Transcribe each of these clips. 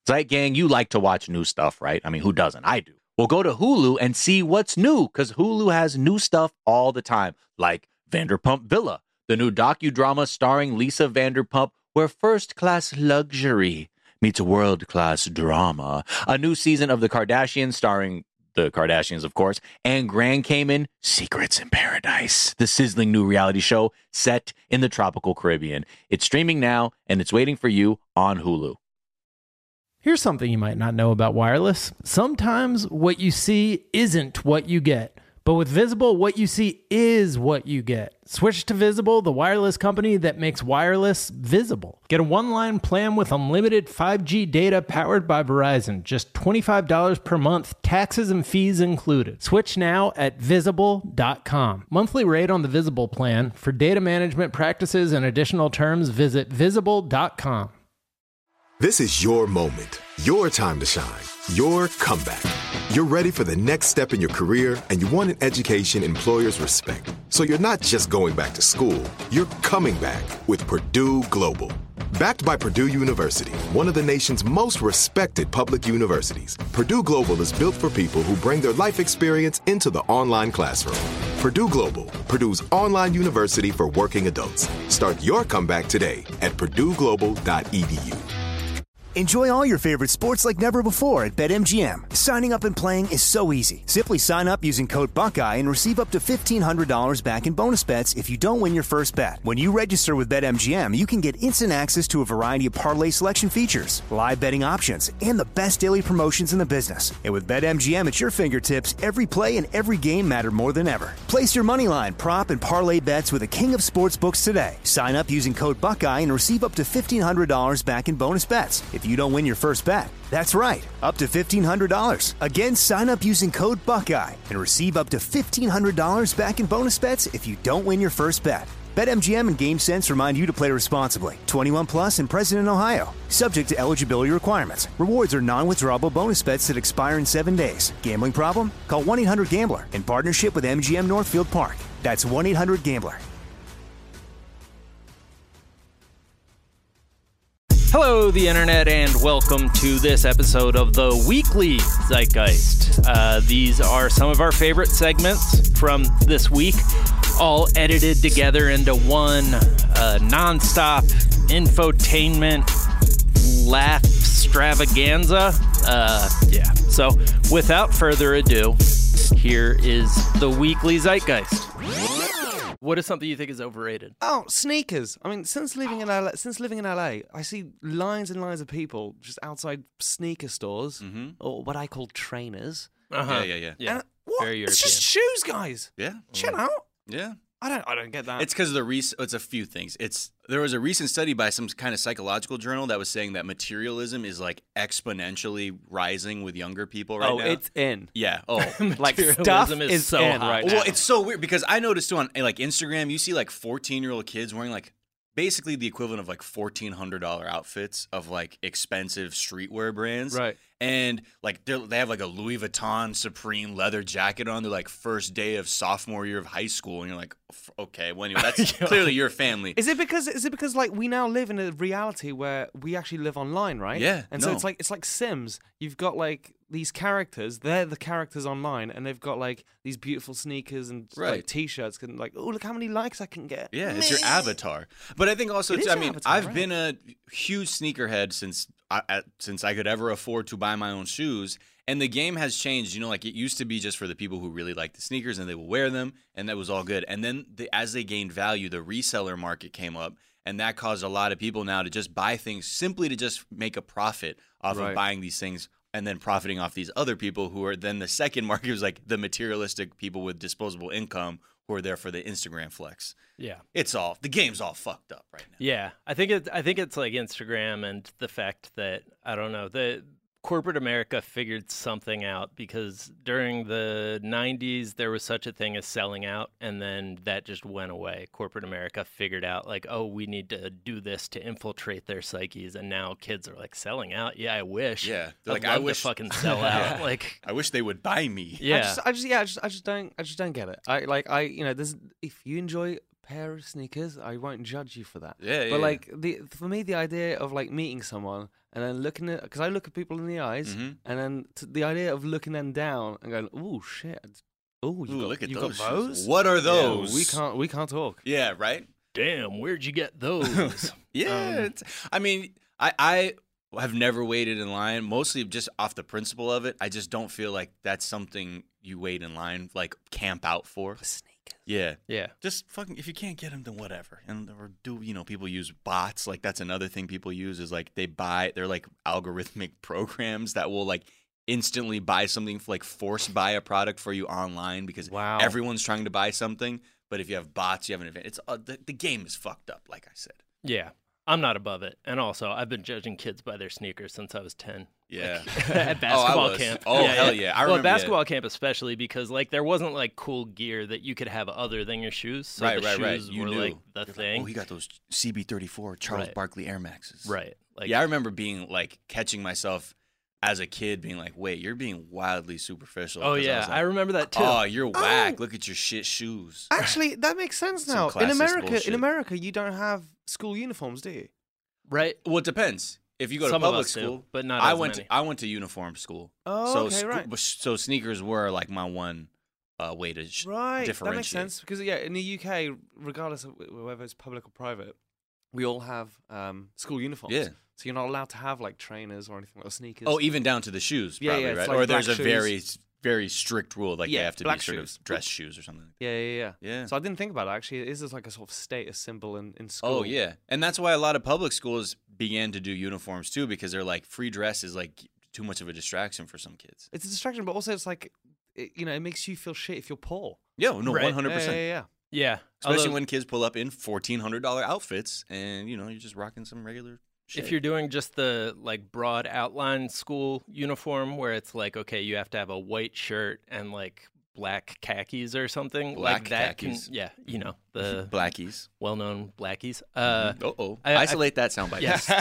Zeit Gang, you like to watch new stuff, right? I mean, who doesn't? I do. Well, go to Hulu and see what's new, because Hulu has new stuff all the time, like Vanderpump Villa, the new docudrama starring Lisa Vanderpump, where first-class luxury meets world-class drama. A new season of The Kardashians starring the Kardashians, of course, and Grand Cayman, Secrets in Paradise, the sizzling new reality show set in the tropical Caribbean. It's streaming now, and it's waiting for you on Hulu. Here's something you might not know about wireless. Sometimes what you see isn't what you get. But with Visible, what you see is what you get. Switch to Visible, the wireless company that makes wireless visible. Get a one-line plan with unlimited 5G data powered by Verizon. Just $25 per month, taxes and fees included. Switch now at Visible.com. Monthly rate on the Visible plan. For data management practices and additional terms, visit Visible.com. This is your moment, your time to shine, your comeback. You're ready for the next step in your career, and you want an education employers respect. So you're not just going back to school, you're coming back with Purdue Global. Backed by Purdue University, one of the nation's most respected public universities, Purdue Global is built for people who bring their life experience into the online classroom. Purdue Global, Purdue's online university for working adults. Start your comeback today at purdueglobal.edu. Enjoy all your favorite sports like never before at BetMGM. Signing up and playing is so easy. Simply sign up using code Buckeye and receive up to $1,500 back in bonus bets if you don't win your first bet. When you register with BetMGM, you can get instant access to a variety of parlay selection features, live betting options, and the best daily promotions in the business. And with BetMGM at your fingertips, every play and every game matter more than ever. Place your moneyline, prop, and parlay bets with the king of sportsbooks today. Sign up using code Buckeye and receive up to $1,500 back in bonus bets if you don't win your first bet. That's right, up to $1,500. Again, sign up using code Buckeye and receive up to $1,500 back in bonus bets if you don't win your first bet. BetMGM and GameSense remind you to play responsibly. 21 plus and present in Ohio. Subject to eligibility requirements. Rewards are non-withdrawable bonus bets that expire in 7 days. Gambling problem? Call 1-800-GAMBLER in partnership with MGM Northfield Park. That's 1-800-GAMBLER. Hello, the internet, and welcome to this episode of the Weekly Zeitgeist. These are some of our favorite segments from this week, all edited together into one nonstop infotainment laugh extravaganza. So without further ado, here is the Weekly Zeitgeist. What is something you think is overrated? Oh, sneakers. I mean, since living in LA, I see lines and lines of people just outside sneaker stores, or what I call trainers. Uh-huh. Yeah. Yeah. What? Very It's just shoes, guys. Yeah. Chill out. Yeah. I don't get that. It's because of it's a few things. There was a recent study by some kind of psychological journal that was saying that materialism is like exponentially rising with younger people right now. Oh, it's in. Yeah. Oh, Like Materialism stuff is is so in hot. right well, now. it's so weird because I noticed too on like Instagram, you see like 14-year-old kids wearing like basically the equivalent of like $1,400 outfits of like expensive streetwear brands. Right. And like they have like a Louis Vuitton Supreme leather jacket on. They're like first day of sophomore year of high school, and you're like, okay, well anyway, that's clearly your family. Is it because like we now live in a reality where we actually live online, right? Yeah, And so no. it's like Sims. You've got like these characters, they're the characters online, and they've got like these beautiful sneakers and like Right. t-shirts and like, oh, look how many likes I can get. Yeah, it's your avatar. But I think also, It is too, I your mean, avatar, I've right. been a huge sneakerhead since I could ever afford to buy my own shoes. And the game has changed. You know, like it used to be just for the people who really like the sneakers and they will wear them, and that was all good. And then as they gained value, the reseller market came up, and that caused a lot of people now to just buy things simply to just make a profit off of Right. buying these things and then profiting off these other people who are then the second market was like the materialistic people with disposable income who are there for the Instagram flex. Yeah. The game's all fucked up right now. Yeah, I think it's like Instagram and the fact that I don't know, the corporate America figured something out, because during the 90s there was such a thing as selling out, and then that just went away. Corporate America figured out like, oh, we need to do this to infiltrate their psyches, and now kids are like, selling out? Yeah, I wish. Yeah, they're I'd like, I love wish to fucking sell out. Like, I wish they would buy me. yeah. I just don't get it. There's, if you enjoy a pair of sneakers, I won't judge you for that. Yeah, But yeah. like for me, the idea of like meeting someone and then looking at, because I look at people in the eyes, and then the idea of looking them down and going, "Oh shit, oh look at those. got those? What are those? Yeah, we can't talk." Yeah, right. Damn, where'd you get those? Yeah, I mean, I have never waited in line, mostly just off the principle of it. I just don't feel like that's something you wait in line, like camp out for. Sneakers. Yeah. Yeah. Just fucking, if you can't get them, then whatever. Or people use bots. Like, that's another thing people use is like they're like algorithmic programs that will like instantly buy something, like force buy a product for you online because everyone's trying to buy something. But if you have bots, you have an advantage. It's the game is fucked up, like I said. Yeah. I'm not above it. And also, I've been judging kids by their sneakers since I was 10. Yeah. Like, at basketball camp. Oh, hell yeah. I remember. Well, at basketball camp especially because, like, there wasn't, like, cool gear that you could have other than your shoes. So right. shoes You were, knew. like, the thing. Like, he got those CB34 Charles Barkley Air Maxes. Right. Like, yeah, I remember being, like, catching myself as a kid being like, wait, you're being wildly superficial. Oh, yeah. I remember that, too. Oh, you're whack. Look at your shit shoes. Actually, that makes sense now. In America, you don't have school uniforms, do you? Right. Well, it depends. If you go to Some of public us school, do, but not I as went many. I went to uniform school. Oh, okay, right. So sneakers were like my one way to differentiate. That makes sense because in the UK, regardless of whether it's public or private, we all have school uniforms. Yeah. So you're not allowed to have like trainers or anything like sneakers. Oh, even down to the shoes, probably, it's right? like Or there's a black very, very strict rule, like they have to be black sort shoes. of dress shoes or something. Yeah. Yeah. So I didn't think about it, actually. It is just like a sort of status symbol in school. Oh, yeah. And that's why a lot of public schools began to do uniforms, too, because they're like, free dress is like too much of a distraction for some kids. It's a distraction, but also it's like, it makes you feel shit if you're poor. Yeah, no, Right. 100%. Yeah. Yeah. Especially Although, when kids pull up in $1,400 outfits and, you're just rocking some regular shit. if you're doing just the, like, broad outline school uniform where it's like, okay, you have to have a white shirt and, like, black khakis or something. Black like that khakis. The Blackies. well-known blackies. Isolate that soundbite. Yes.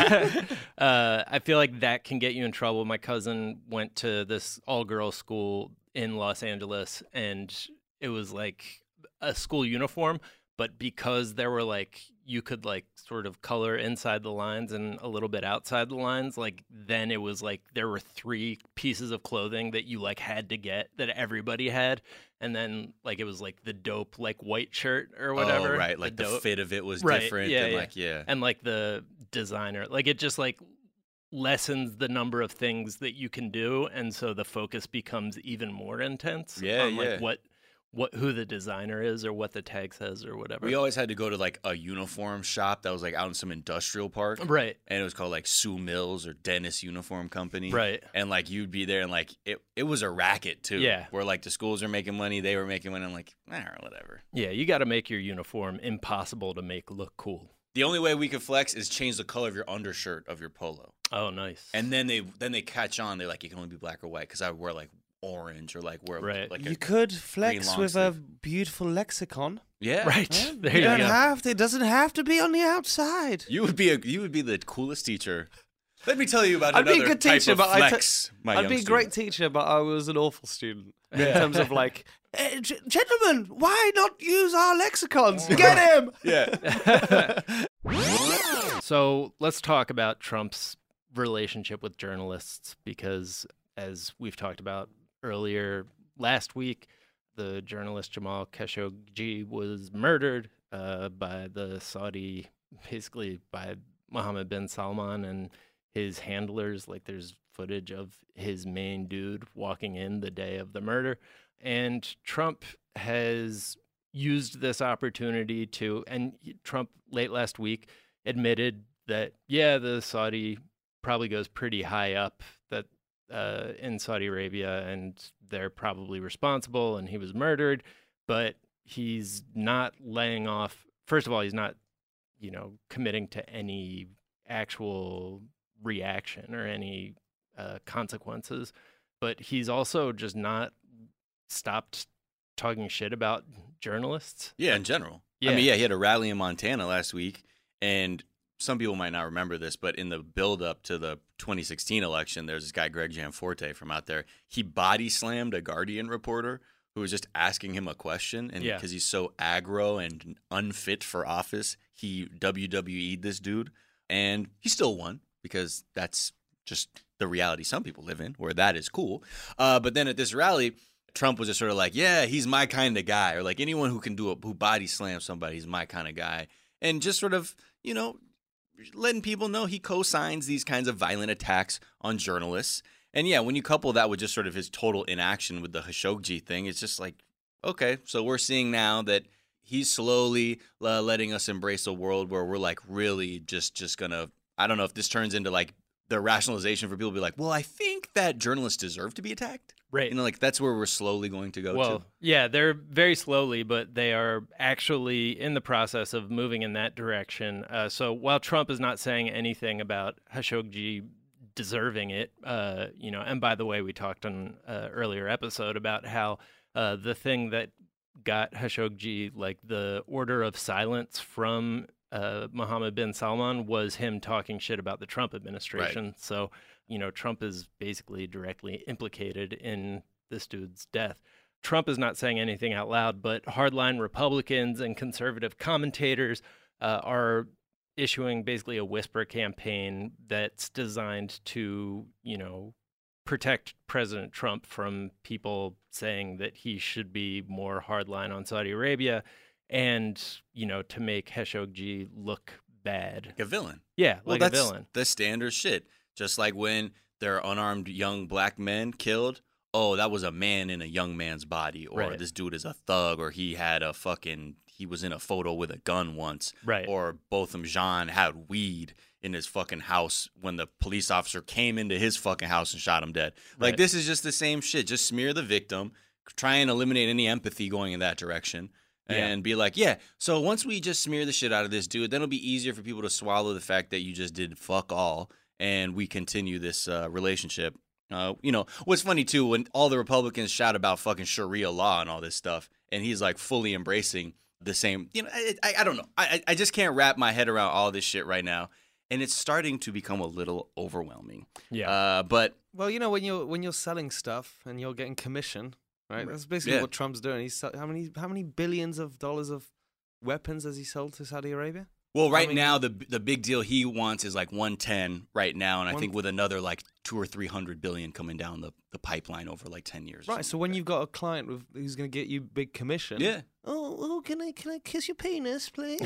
I feel like that can get you in trouble. My cousin went to this all-girls school in Los Angeles, and it was like a school uniform, but because there were like you could like sort of color inside the lines and a little bit outside the lines, like then it was like there were 3 pieces of clothing that you like had to get that everybody had, and then like it was like the dope like white shirt or whatever. Oh, right. Like the dope fit of it was Right, different. yeah, and yeah. like, yeah. and like the designer, like it just like lessens the number of things that you can do, and so the focus becomes even more intense on like who the designer is or what the tag says or whatever. We always had to go to like a uniform shop that was like out in some industrial park. Right. And it was called like Sue Mills or Dennis Uniform Company. Right. And like you'd be there and like it was a racket too. Yeah. Where like the schools are making money, they were making money. I'm like, whatever. Yeah, you got to make your uniform impossible to make look cool. The only way we could flex is change the color of your undershirt of your polo. Oh, nice. And then they catch on. They're like, you can only be black or white because I wear like orange or like wear Right. like You could flex long with a sleeve. beautiful lexicon. yeah. right. There You you don't go. have to. It doesn't have to be on the outside. You would be the coolest teacher. Let me tell you about I'd be a another good type teacher, of but flex. I'd be a great teacher, but I was an awful student in terms of like, gentlemen, why not use our lexicons? Get him! Yeah. So let's talk about Trump's relationship with journalists because, as we've talked about earlier last week, the journalist Jamal Khashoggi was murdered by the Saudi, basically by Mohammed bin Salman and his handlers. Like there's footage of his main dude walking in the day of the murder. And Trump has used this opportunity Trump late last week admitted that, yeah, the Saudi probably goes pretty high up that in Saudi Arabia, and they're probably responsible, and he was murdered, but he's not laying off. First of all, he's not, committing to any actual reaction or any consequences, but he's also just not stopped talking shit about journalists. Yeah, in general. Yeah. I mean, yeah, he had a rally in Montana last week, and some people might not remember this, but in the build-up to the 2016 election, there's this guy, Greg Gianforte, from out there. He body slammed a Guardian reporter who was just asking him a question, and because he's so aggro and unfit for office, he WWE'd this dude, and he still won. because that's just the reality some people live in, where that is cool. But then at this rally, Trump was just sort of like, yeah, he's my kind of guy, or like anyone who can who body slam somebody, he's my kind of guy. And just sort of, letting people know he co-signs these kinds of violent attacks on journalists. And yeah, when you couple that with just sort of his total inaction with the Khashoggi thing, it's just like, okay, so we're seeing now that he's slowly letting us embrace a world where we're like really just gonna, I don't know if this turns into like the rationalization for people to be like, well, I think that journalists deserve to be attacked. Right. Like that's where we're slowly going to go Well, to. yeah, they're very slowly, but they are actually in the process of moving in that direction. So while Trump is not saying anything about Khashoggi deserving it, and by the way, we talked on an earlier episode about how the thing that got Khashoggi, like the order of silence from Mohammed bin Salman, was him talking shit about the Trump administration. Right. So, Trump is basically directly implicated in this dude's death. Trump is not saying anything out loud, but hardline Republicans and conservative commentators are issuing basically a whisper campaign that's designed to, protect President Trump from people saying that he should be more hardline on Saudi Arabia and, to make Khashoggi look bad. Like a villain. Yeah, like a villain. The standard shit. Just like when there are unarmed young black men killed, oh, that was a man in a young man's body, or this dude is a thug, or he was in a photo with a gun once, right? Or Botham Jean had weed in his fucking house when the police officer came into his fucking house and shot him dead. Like, this is just the same shit. Just smear the victim, try and eliminate any empathy going in that direction. And be like, yeah, so once we just smear the shit out of this dude, then it'll be easier for people to swallow the fact that you just did fuck all, and we continue this relationship. What's funny, too, when all the Republicans shout about fucking Sharia law and all this stuff, and he's, like, fully embracing the same, I don't know. I just can't wrap my head around all this shit right now, and it's starting to become a little overwhelming. Yeah. But... Well, when you're selling stuff and you're getting commission... Right, that's basically what Trump's doing. He's how many billions of dollars of weapons has he sold to Saudi Arabia? Well, now the big deal he wants is like 110 right now, and I think with another like 200 or 300 billion coming down the pipeline over like 10 years. Right. So when you've got a client who's going to get you big commission, oh, can I kiss your penis, please?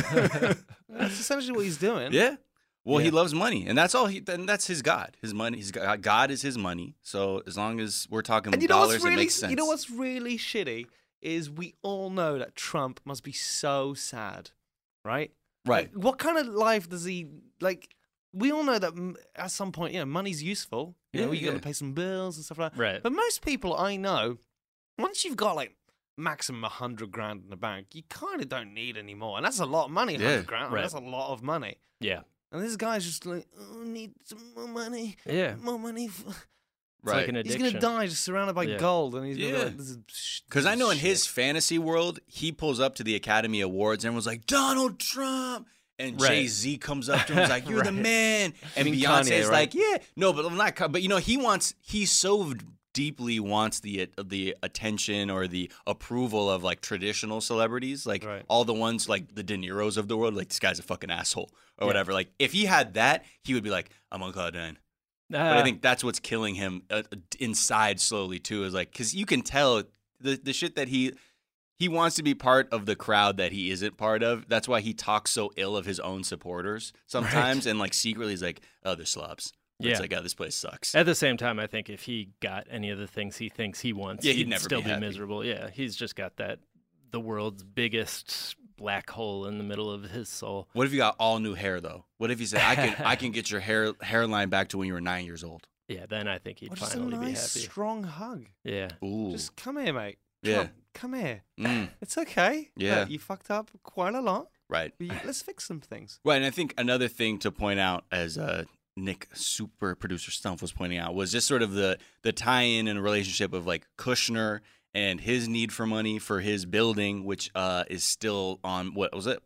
That's essentially what he's doing. Yeah. Well, he loves money, and that's all. And that's his God. His money. God is his money. So as long as we're talking dollars, it makes sense. You know what's really shitty is we all know that Trump must be so sad, right? Right. Like, what kind of life does he like? We all know that at some point, money's useful. You got to pay some bills and stuff like that. Right. But most people I know, once you've got like maximum 100 grand in the bank, you kind of don't need any more, and that's a lot of money. 100 grand. I mean, that's a lot of money. Yeah. And this guy's just like, oh, I need some more money. Yeah. More money. It's like an addiction. He's going to die just surrounded by gold. And he's going to be like, this is because I know in his fantasy world, he pulls up to the Academy Awards and was like, Donald Trump. And Jay-Z comes up to him and is like, you're the man. And Beyonce's like, yeah. No, but I'm not. But, he so deeply wants the attention or the approval of like traditional celebrities, like all the ones like the De Niro's of the world, like this guy's a fucking asshole or whatever. Like if he had that, he would be like, I'm on cloud nine. But I think that's what's killing him inside slowly too, is like, because you can tell the shit that he wants to be part of the crowd that he isn't part of. That's why he talks so ill of his own supporters sometimes, and like secretly he's like, oh, they're slobs. It's like, oh, this place sucks. At the same time, I think if he got any of the things he thinks he wants, he'd never still be miserable. Yeah, he's just got the world's biggest black hole in the middle of his soul. What if you got all new hair, though? What if he said, I can get your hairline back to when you were 9 years old? Yeah, then I think he'd finally be happy. Just a nice, strong hug. Yeah. Ooh. Just come here, mate. Trump, come here. It's okay. Yeah. Look, you fucked up quite a lot. Right. But let's fix some things. Right, and I think another thing to point out, as Nick, super producer Stumpf, was pointing out, was just sort of the tie-in and relationship of like Kushner and his need for money for his building, which is still on, what was it,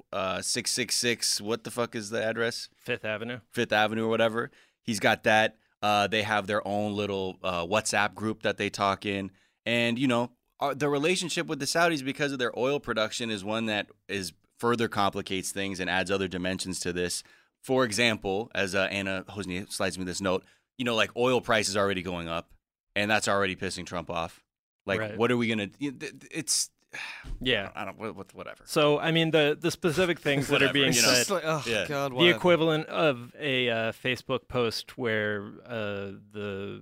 666, what the fuck is the address? Fifth Avenue or whatever. He's got that. They have their own little WhatsApp group that they talk in. And, the relationship with the Saudis, because of their oil production, is one that further complicates things and adds other dimensions to this. for example, as Anna Hosni slides me this note, like oil prices are already going up, and that's already pissing Trump off. Like, Right. what are we gonna? It's Yeah. I don't whatever. So, I mean, the specific things that are Whatever, being you know. said, It's like, oh Yeah. God, the whatever. equivalent of a Facebook post where the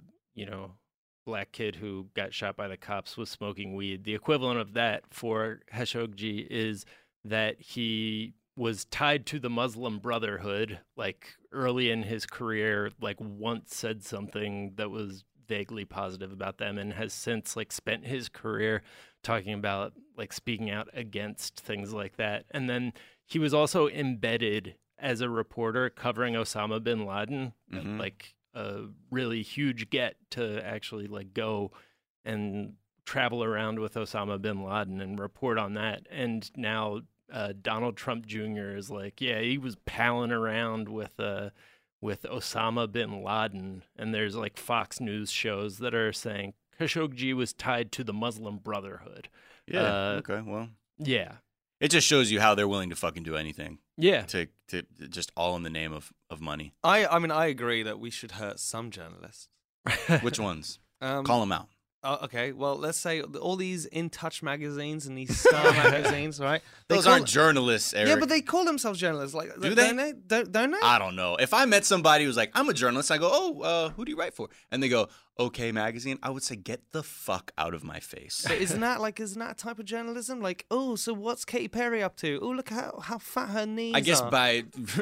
black kid who got shot by the cops was smoking weed. The equivalent of that for Khashoggi is that he was tied to the Muslim Brotherhood, like early in his career, like once said something that was vaguely positive about them, and has since like spent his career talking about like speaking out against things like that. And then he was also embedded as a reporter covering Osama bin Laden, Mhm. like a really huge get to actually like go and travel around with Osama bin Laden and report on that. And now Donald Trump Jr. is like, yeah, he was palling around with Osama bin Laden. And there's like Fox News shows that are saying Khashoggi was tied to the Muslim Brotherhood. Yeah. Okay. Well, Yeah. it just shows you how they're willing to fucking do anything Yeah. to just all in the name of money. I mean, I agree that we should hurt some journalists. Which ones? Um, Call them out. Okay, well, let's say all these In Touch magazines and these Star magazines, right? Those call- aren't journalists, Eric. Yeah, but they call themselves journalists. Like, Do they? Don't they? Don't they? I don't know. If I met somebody who's like, I'm a journalist, I go, oh, who do you write for? And they go, OK Magazine. I would say, get the fuck out of my face. But isn't that a type of journalism? Like, oh, so what's Katy Perry up to? Oh, look how fat her knees I guess are. by,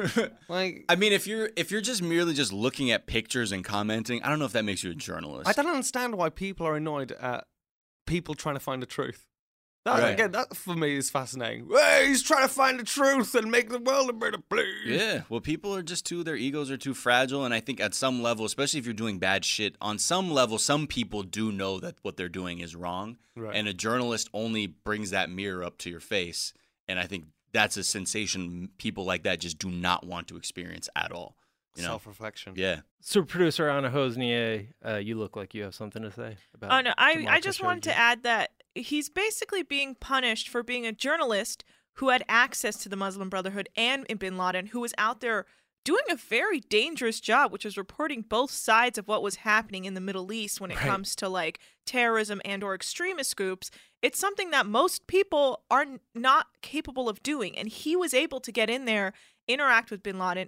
Like, I mean, if you're just merely just looking at pictures and commenting, I don't know if that makes you a journalist. I don't understand why people are annoyed at people trying to find the truth. That, Right. Again, that for me is fascinating. Hey, he's trying to find the truth and make the world a better place. Yeah, well, people are just their egos are too fragile. And I think at some level, especially if you're doing bad shit, on some level, some people do know that what they're doing is wrong. Right. And a journalist only brings that mirror up to your face. And I think that's a sensation people like that just do not want to experience at all. You know? Self-reflection. Yeah. So, producer Anna Hosnier, you look like you have something to say about Oh, no, I Jamal just wanted Khashoggi. to add that he's basically being punished for being a journalist who had access to the Muslim Brotherhood and bin Laden, who was out there doing a very dangerous job, which was reporting both sides of what was happening in the Middle East when it Right. comes to like terrorism and or extremist groups. It's something that most people are not capable of doing. And he was able to get in there, interact with bin Laden,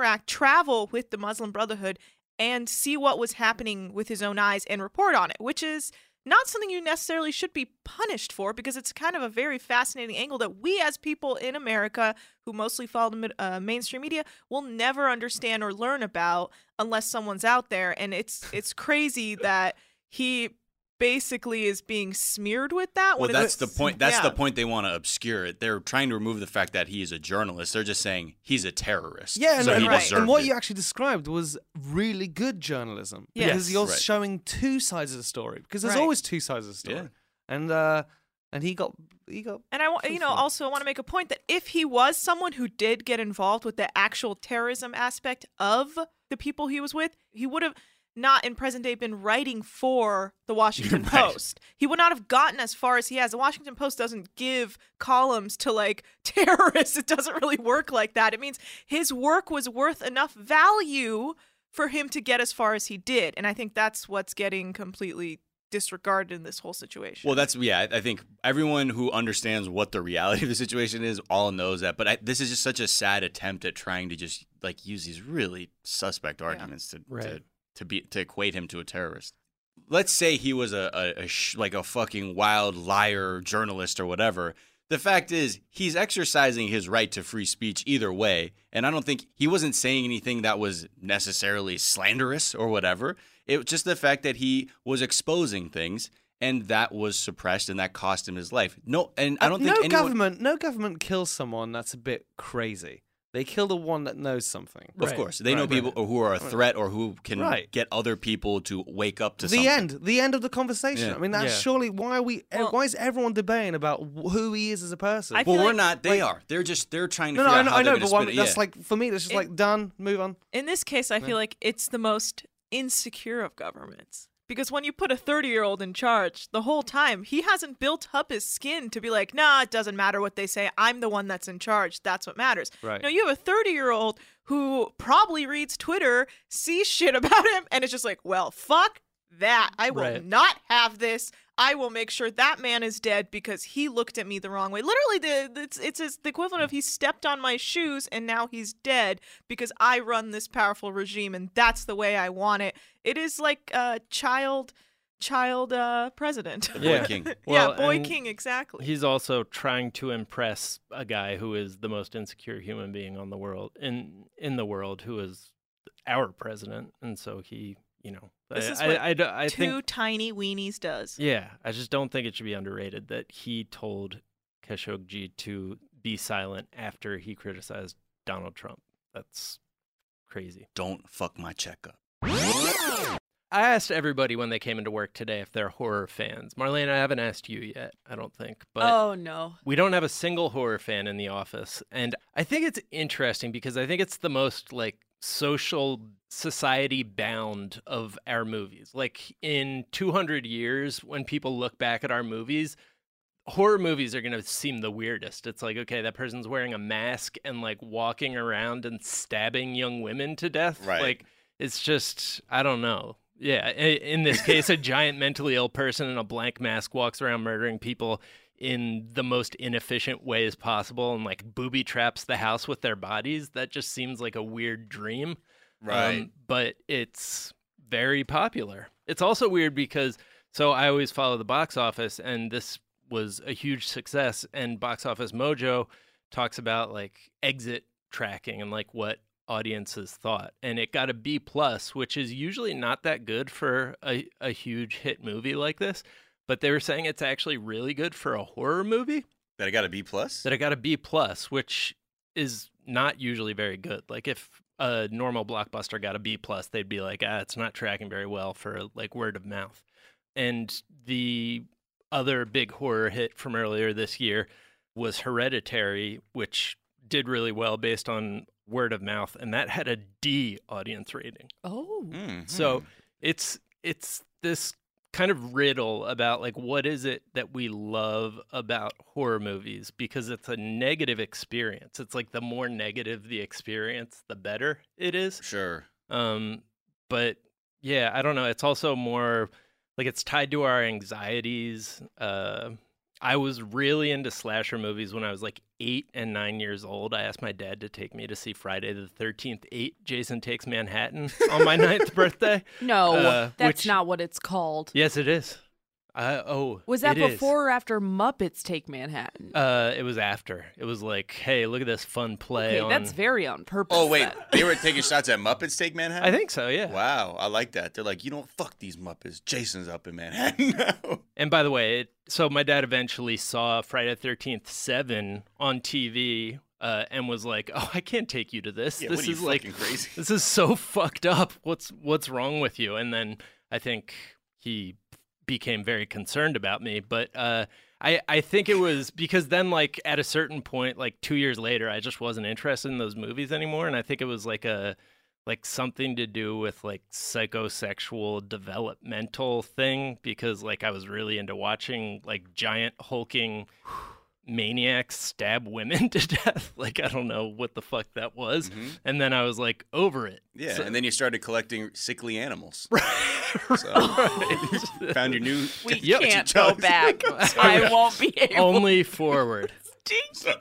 travel with the Muslim Brotherhood, and see what was happening with his own eyes and report on it, which is not something you necessarily should be punished for, because it's kind of a very fascinating angle that we as people in America who mostly follow the mainstream media will never understand or learn about unless someone's out there. And it's crazy that he basically is being smeared with that. Well, when that's it's- the point. That's yeah. the point they want to obscure it. They're trying to remove the fact that he is a journalist. They're just saying he's a terrorist. Yeah, so and, he right. deserved and what it. you actually described was really good journalism. Yes. Because you're Right. showing two sides of the story. Because there's Right. always two sides of the story. Yeah. And he got And I also want to make a point that if he was someone who did get involved with the actual terrorism aspect of the people he was with, he would have not in present day been writing for the Washington Right. Post. He would not have gotten as far as he has. The Washington Post doesn't give columns to like terrorists. It doesn't really work like that. It means his work was worth enough value for him to get as far as he did. And I think that's what's getting completely disregarded in this whole situation. Well, I think everyone who understands what the reality of the situation is all knows that. But this is just such a sad attempt at trying to just like use these really suspect arguments Right. to equate him to a terrorist. Let's say he was like a fucking wild liar journalist or whatever. The fact is, he's exercising his right to free speech either way, and I don't think he wasn't saying anything that was necessarily slanderous or whatever. It was just the fact that he was exposing things, and that was suppressed, and that cost him his life. No, and I don't think no government kills someone that's a bit crazy. They kill the one that knows something. Of course, they know people who are a threat or who can Right. get other people to wake up to The something. the end of the conversation. Yeah. I mean, that's Yeah. surely why Well- why is everyone debating about who he is as a person? I Well, feel we're like- not. They are. They're trying to no, figure I out know, how I they're know, going to but spin it. that's Yeah. like for me, that's just like done, move on. In this case, I feel like it's the most insecure of governments Because when you put a 30-year-old in charge, the whole time, he hasn't built up his skin to be like, nah, it doesn't matter what they say. I'm the one that's in charge. That's what matters. Right. No, you have a 30-year-old who probably reads Twitter, sees shit about him, and is just like, well, fuck that. I will not have this. I will make sure that man is dead because he looked at me the wrong way. Literally, it's the equivalent of he stepped on my shoes and now he's dead because I run this powerful regime and that's the way I want it. It is like a child president. Boy King. Well, Boy and King, exactly. He's also trying to impress a guy who is the most insecure human being on the world in the world, who is our president, and so he. This is I what two think, tiny weenies does. Yeah, I just don't think it should be underrated that he told Khashoggi to be silent after he criticized Donald Trump. That's crazy. Don't fuck my checkup. I asked everybody when they came into work today if they're horror fans. Marlene, I haven't asked you yet, I don't think. But oh, no. We don't have a single horror fan in the office. And I think it's interesting because I think it's the most, social society bound of our movies. Like, in 200 years, when people look back at our movies, horror movies are going to seem the weirdest. It's like, okay, that person's wearing a mask and walking around and stabbing young women to death. Right. It's just, I don't know. Yeah, in this case, a giant mentally ill person in a blank mask walks around murdering people in the most inefficient ways possible and booby traps the house with their bodies. That just seems like a weird dream. Right. But it's very popular. It's also weird because, so I always follow the box office, and this was a huge success, and Box Office Mojo talks about exit tracking and what audiences thought, and it got a B+, which is usually not that good for a huge hit movie like this. But they were saying it's actually really good for a horror movie. That it got a B+? That it got a B+, which is not usually very good. If a normal blockbuster got a B+, they'd be like, it's not tracking very well for word of mouth. And the other big horror hit from earlier this year was Hereditary, which did really well based on word of mouth, and that had a D audience rating. Oh. Mm-hmm. So it's this kind of riddle about what is it that we love about horror movies, because it's a negative experience. It's the more negative the experience, the better it is. Sure. But yeah, I don't know. It's also more it's tied to our anxieties. I was really into slasher movies when I was 8 and 9 years old. I asked my dad to take me to see Friday the 13th 8 Jason Takes Manhattan on my 9th birthday. No, that's not what it's called. Yes, it is. Was that before or after Muppets Take Manhattan? It was after. It was hey, look at this fun play. Okay, that's very on purpose. Oh, wait. They were taking shots at Muppets Take Manhattan? I think so, yeah. Wow, I like that. They're you don't fuck these Muppets. Jason's up in Manhattan now. And by the way, so my dad eventually saw Friday the 13th 7 on TV and was like, oh, I can't take you to this. Yeah, this what are is you, fucking crazy? This is so fucked up. What's wrong with you? And then I think he became very concerned about me, but I think it was because then at a certain point 2 years later I just wasn't interested in those movies anymore, and I think it was something to do with psychosexual developmental thing, because I was really into watching giant hulking maniacs stab women to death. I don't know what the fuck that was. Mm-hmm. And then I was over it. Yeah, and then you started collecting sickly animals. So, found your new... We can't go back. I won't be able. Only forward. Sorry.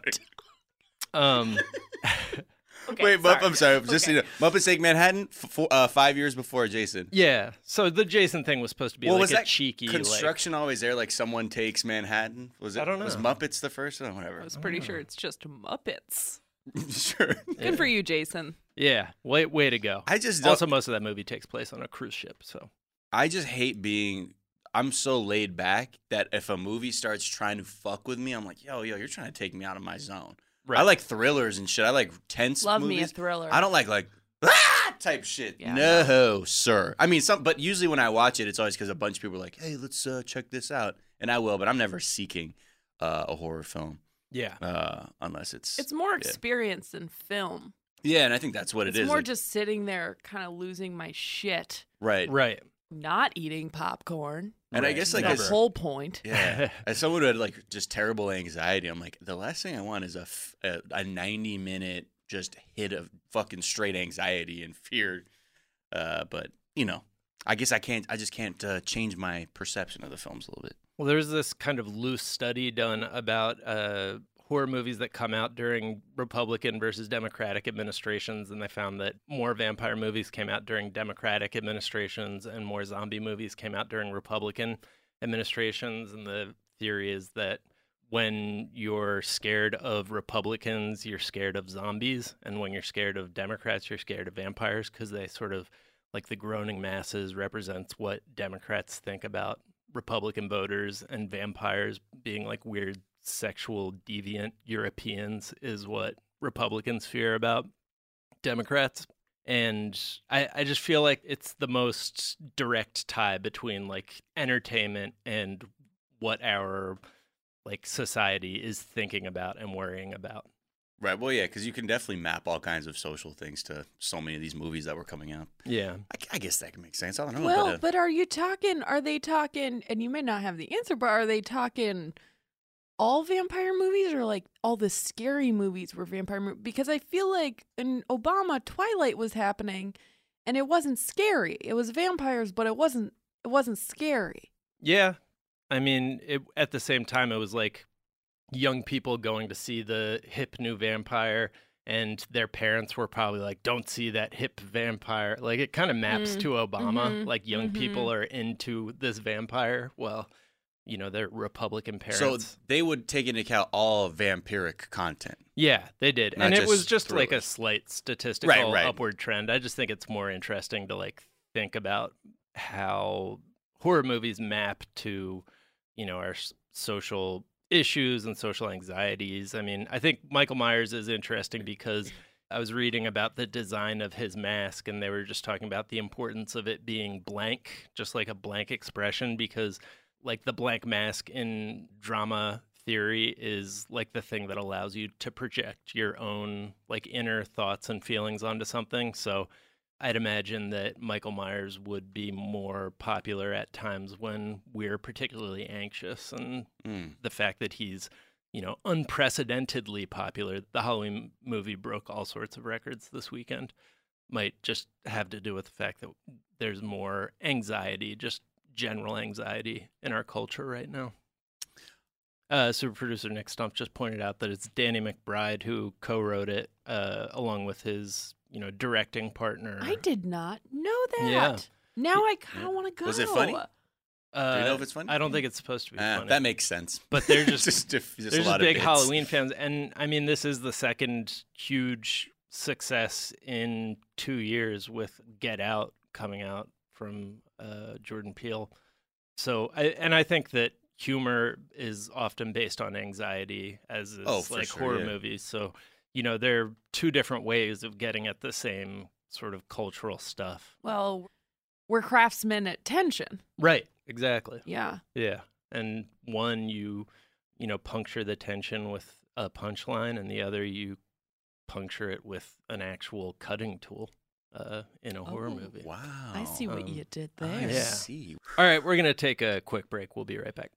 Okay, Wait, sorry. I'm sorry. Just so you know, Muppets Take Manhattan, 5 years before Jason. Yeah. So the Jason thing was supposed to be was a that cheeky construction always there? Someone takes Manhattan? Was it? I don't know. Was Muppets the first? Oh, whatever. I was pretty sure it's just Muppets. Sure. Good for you, Jason. Yeah. Way to go. I just don't, also, most of that movie takes place on a cruise ship. So I just hate being. I'm so laid back that if a movie starts trying to fuck with me, I'm like, yo, you're trying to take me out of my zone. Right. I like thrillers and shit. I like tense Love movies. me a thriller. I don't like type shit. Yeah, no, sir. I mean, but usually when I watch it, it's always because a bunch of people are like, hey, let's check this out. And I will, but I'm never seeking a horror film. yeah. Unless it's... It's more experience than film. Yeah, and I think that's what it is. It's more just sitting there kind of losing my shit. Right. Right. not eating popcorn. And I guess like the whole point. Yeah. As someone who had like just terrible anxiety, I'm like, the last thing I want is a 90-minute just hit of fucking straight anxiety and fear. But you know, I guess I just can't change my perception of the films a little bit. Well, there's this kind of loose study done about horror movies that come out during Republican versus Democratic administrations, and they found that more vampire movies came out during Democratic administrations and more zombie movies came out during Republican administrations. And the theory is that when you're scared of Republicans, you're scared of zombies, and when you're scared of Democrats, you're scared of vampires, because they sort of, like the groaning masses represents what Democrats think about Republican voters, and vampires being like weird sexual deviant Europeans is what Republicans fear about Democrats. And I just feel like it's the most direct tie between like entertainment and what our like society is thinking about and worrying about. Right. Well, yeah, because you can definitely map all kinds of social things to so many of these movies that were coming out. Yeah. I guess that can make sense. I don't know. Well, but are they talking, and you may not have the answer, but are they talking all vampire movies or like all the scary movies were vampire movies? Because I feel like in Obama, Twilight was happening and it wasn't scary. It was vampires, but it wasn't scary. Yeah. I mean, at the same time, it was like young people going to see the hip new vampire, and their parents were probably like, don't see that hip vampire. Like, it kind of maps to Obama. Mm-hmm. Like, young people are into this vampire. Well, you know, they're Republican parents. So they would take into account all vampiric content. Yeah, they did. Not and it was just just thrillers. like a slight statistical Right. upward trend. I just think it's more interesting to like think about how horror movies map to, you know, our social issues and social anxieties. I mean, I think Michael Myers is interesting because I was reading about the design of his mask, and they were just talking about the importance of it being blank, just like a blank expression, because like the blank mask in drama theory is like the thing that allows you to project your own like inner thoughts and feelings onto something. So I'd imagine that Michael Myers would be more popular at times when we're particularly anxious, and the fact that he's, you know, unprecedentedly popular. The Halloween movie broke all sorts of records this weekend. Might just have to do with the fact that there's more anxiety, just general anxiety in our culture right now. Super producer Nick Stump just pointed out that it's Danny McBride who co-wrote it, along with his, you know, directing partner. I did not know that. Yeah. Now I kind of want to go. Was it funny? Do you know if it's funny? I don't think it's supposed to be funny. That makes sense. But they're just, just they're a just lot big of bits. Halloween fans. And I mean, this is the second huge success in 2 years with Get Out coming out from Jordan Peele. So, I think that humor is often based on anxiety, as is like horror movies. So, you know, there are two different ways of getting at the same sort of cultural stuff. Well, we're craftsmen at tension. Right. Exactly. Yeah. Yeah. And one, you know, puncture the tension with a punchline, and the other, you puncture it with an actual cutting tool in a horror movie. Wow. I see what you did there. I Yeah. see. All right, we're going to take a quick break. We'll be right back.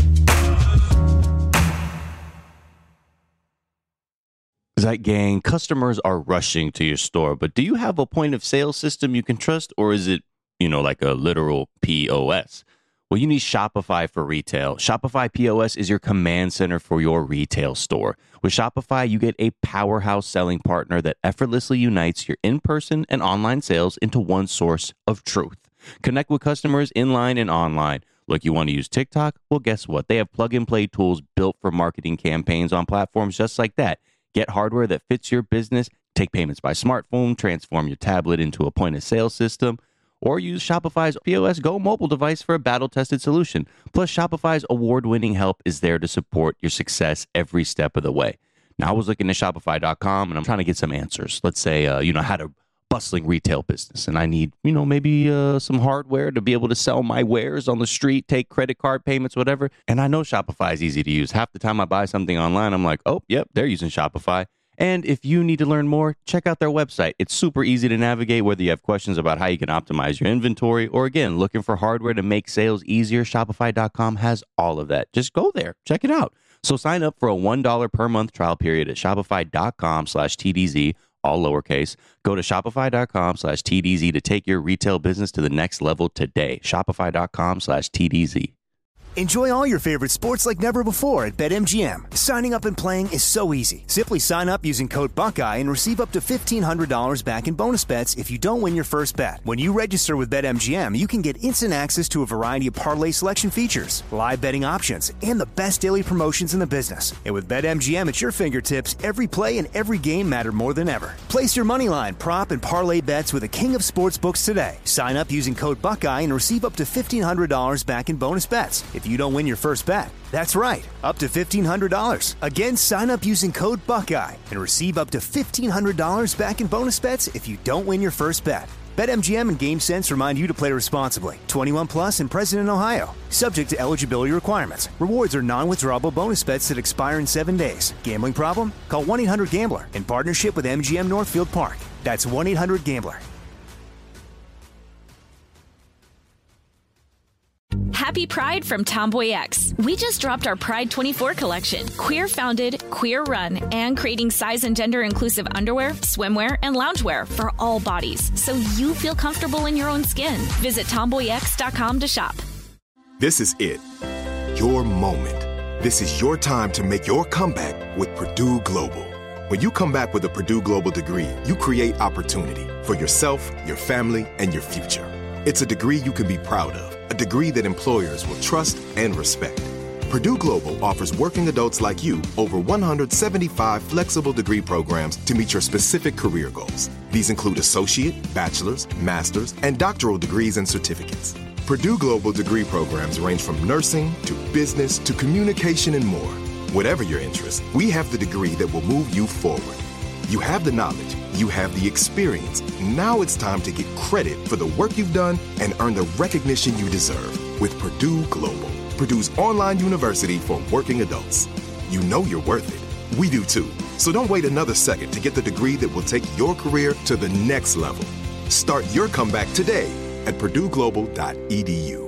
Zeit Gang, customers are rushing to your store, but do you have a point of sale system you can trust, or is it, you know, like a literal POS? Well, you need Shopify for retail. Shopify POS is your command center for your retail store. With Shopify, you get a powerhouse selling partner that effortlessly unites your in-person and online sales into one source of truth. Connect with customers inline and online. Look, you want to use TikTok? Well, guess what? They have plug-and-play tools built for marketing campaigns on platforms just like that. Get hardware that fits your business, take payments by smartphone, transform your tablet into a point-of-sale system, or use Shopify's POS Go mobile device for a battle-tested solution. Plus, Shopify's award-winning help is there to support your success every step of the way. Now, I was looking at Shopify.com, and I'm trying to get some answers. Let's say, I had a bustling retail business, and I need, maybe some hardware to be able to sell my wares on the street, take credit card payments, whatever. And I know Shopify is easy to use. Half the time I buy something online, I'm like, oh, yep, they're using Shopify. And if you need to learn more, check out their website. It's super easy to navigate, whether you have questions about how you can optimize your inventory or, again, looking for hardware to make sales easier. Shopify.com has all of that. Just go there. Check it out. So sign up for a $1 per month trial period at shopify.com/TDZ, all lowercase. Go to shopify.com/TDZ to take your retail business to the next level today. Shopify.com/TDZ. Enjoy all your favorite sports like never before at BetMGM. Signing up and playing is so easy. Simply sign up using code Buckeye and receive up to $1,500 back in bonus bets if you don't win your first bet. When you register with BetMGM, you can get instant access to a variety of parlay selection features, live betting options, and the best daily promotions in the business. And with BetMGM at your fingertips, every play and every game matter more than ever. Place your moneyline, prop, and parlay bets with the king of sportsbooks today. Sign up using code Buckeye and receive up to $1,500 back in bonus bets if you don't win your first bet. That's right, up to $1,500. Again, sign up using code Buckeye and receive up to $1,500 back in bonus bets if you don't win your first bet. BetMGM and GameSense remind you to play responsibly. 21 plus and present in Ohio. Subject to eligibility requirements. Rewards are non-withdrawable bonus bets that expire in 7 days. Gambling problem? Call 1-800-GAMBLER in partnership with MGM Northfield Park. That's 1-800-GAMBLER. Happy Pride from Tomboy X. We just dropped our Pride 24 collection. Queer founded, queer run, and creating size and gender inclusive underwear, swimwear, and loungewear for all bodies, so you feel comfortable in your own skin. Visit tomboyx.com to shop. This is it. Your moment. This is your time to make your comeback with Purdue Global. When you come back with a Purdue Global degree, you create opportunity for yourself, your family, and your future. It's a degree you can be proud of. A degree that employers will trust and respect. Purdue Global offers working adults like you over 175 flexible degree programs to meet your specific career goals. These include associate, bachelor's, master's, and doctoral degrees and certificates. Purdue Global degree programs range from nursing to business to communication and more. Whatever your interest, we have the degree that will move you forward. You have the knowledge, you have the experience. Now it's time to get credit for the work you've done and earn the recognition you deserve with Purdue Global, Purdue's online university for working adults. You know you're worth it. We do too. So don't wait another second to get the degree that will take your career to the next level. Start your comeback today at purdueglobal.edu.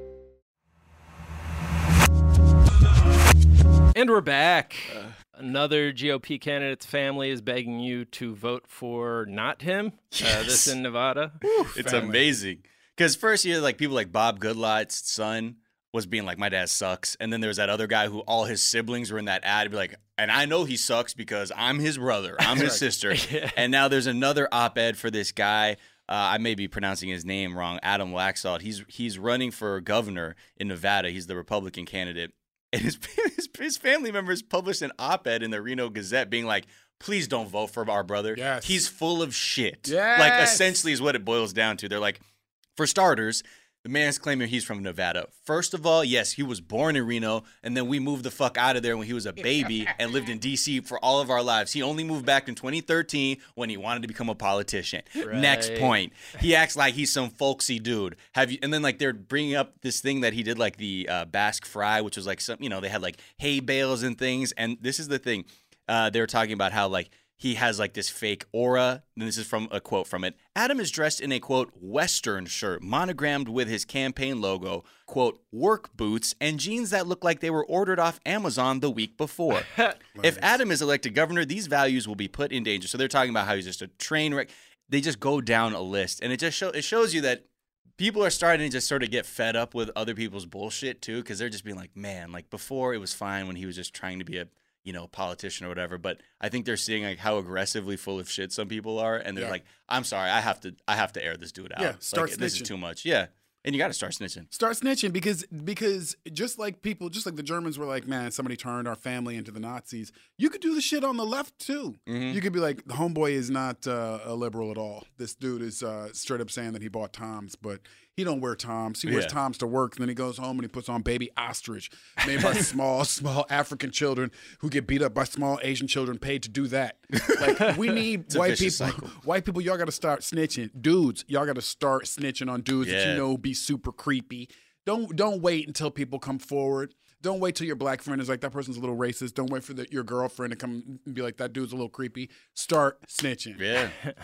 And we're back. Another GOP candidate's family is begging you to vote for not him. Yes. This in Nevada. It's amazing. Because first you had like people like Bob Goodlatte's son was being like, my dad sucks. And then there was that other guy who all his siblings were in that ad. He'd be like, and I know he sucks because I'm his brother. I'm his sister. Yeah. And now there's another op-ed for this guy. I may be pronouncing his name wrong. Adam Laxalt. He's running for governor in Nevada. He's the Republican candidate. And his family members published an op-ed in the Reno Gazette being like, please don't vote for our brother. Yes. He's full of shit. Yes. Like, essentially is what it boils down to. They're like, for starters, the man's claiming he's from Nevada. First of all, yes, he was born in Reno, and then we moved the fuck out of there when he was a baby and lived in D.C. for all of our lives. He only moved back in 2013 when he wanted to become a politician. Right. Next point. He acts like he's some folksy dude. And then like they're bringing up this thing that he did, like the Basque Fry, which was like some, they had like hay bales and things. And this is the thing. They were talking about how like he has like this fake aura. And this is from a quote from it. Adam is dressed in a, quote, Western shirt monogrammed with his campaign logo, quote, work boots, and jeans that look like they were ordered off Amazon the week before. If Adam is elected governor, these values will be put in danger. So they're talking about how he's just a train wreck. They just go down a list. And it just shows you that people are starting to just sort of get fed up with other people's bullshit, too, because they're just being like, man, like before it was fine when he was just trying to be a politician or whatever, but I think they're seeing like how aggressively full of shit some people are, and they're like, I'm sorry, I have to air this dude out. Yeah, start like, this is too much. Yeah. And you got to start snitching. Start snitching because just like the Germans were like, man, somebody turned our family into the Nazis. You could do the shit on the left too. Mm-hmm. You could be like, the homeboy is not a liberal at all. This dude is straight up saying that he bought Toms, but he don't wear Toms. He wears Toms to work, and then he goes home and he puts on Baby Ostrich, made by small African children who get beat up by small Asian children paid to do that. Like, we need white people. Cycle. White people, y'all got to start snitching. Dudes, y'all got to start snitching on dudes that you know be super creepy. Don't wait until people come forward. Don't wait till your black friend is like, that person's a little racist. Don't wait for your girlfriend to come and be like, that dude's a little creepy. Start snitching. Yeah.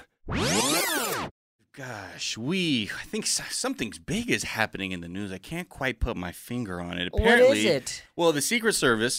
Gosh, I think something big is happening in the news. I can't quite put my finger on it. Apparently, what is it? Well, the Secret Service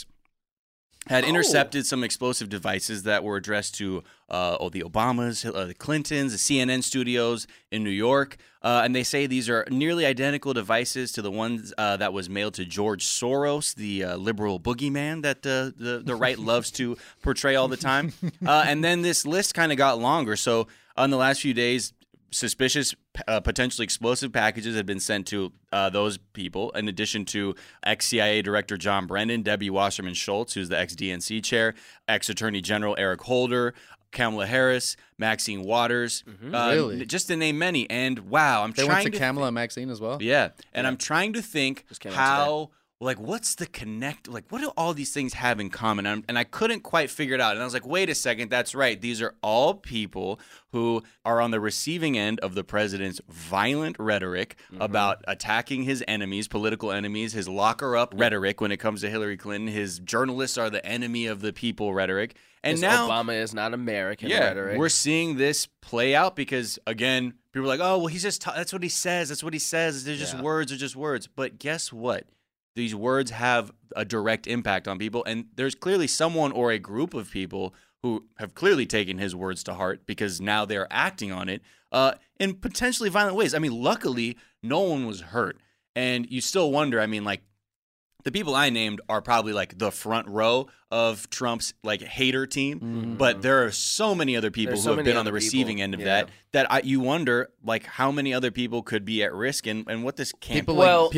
had intercepted some explosive devices that were addressed to the Obamas, the Clintons, the CNN studios in New York. And they say these are nearly identical devices to the ones that was mailed to George Soros, the liberal boogeyman that the right loves to portray all the time. And then this list kind of got longer. So in the last few days, suspicious, potentially explosive packages have been sent to those people, in addition to ex-CIA Director John Brennan, Debbie Wasserman Schultz, who's the ex-DNC chair, ex-Attorney General Eric Holder, Kamala Harris, Maxine Waters, really? Just to name many. And wow, they went to Kamala and Maxine as well? Yeah, and I'm trying to think how... Like, what's the connect? Like, what do all these things have in common? And I couldn't quite figure it out. And I was like, wait a second, that's right. These are all people who are on the receiving end of the president's violent rhetoric about attacking his enemies, political enemies, his locker-up rhetoric when it comes to Hillary Clinton, his journalists are the enemy of the people rhetoric. And now Obama is not American rhetoric. We're seeing this play out because, again, people are like, oh, well, he's just that's what he says. That's what he says. They're just words. They're just words. But guess what? These words have a direct impact on people, and there's clearly someone or a group of people who have clearly taken his words to heart because now they're acting on it in potentially violent ways. I mean, luckily, no one was hurt, and you still wonder, I mean, like, the people I named are probably like the front row of Trump's like hater team, but there are so many other people who have been on the receiving end of that you wonder like how many other people could be at risk and what this can't people like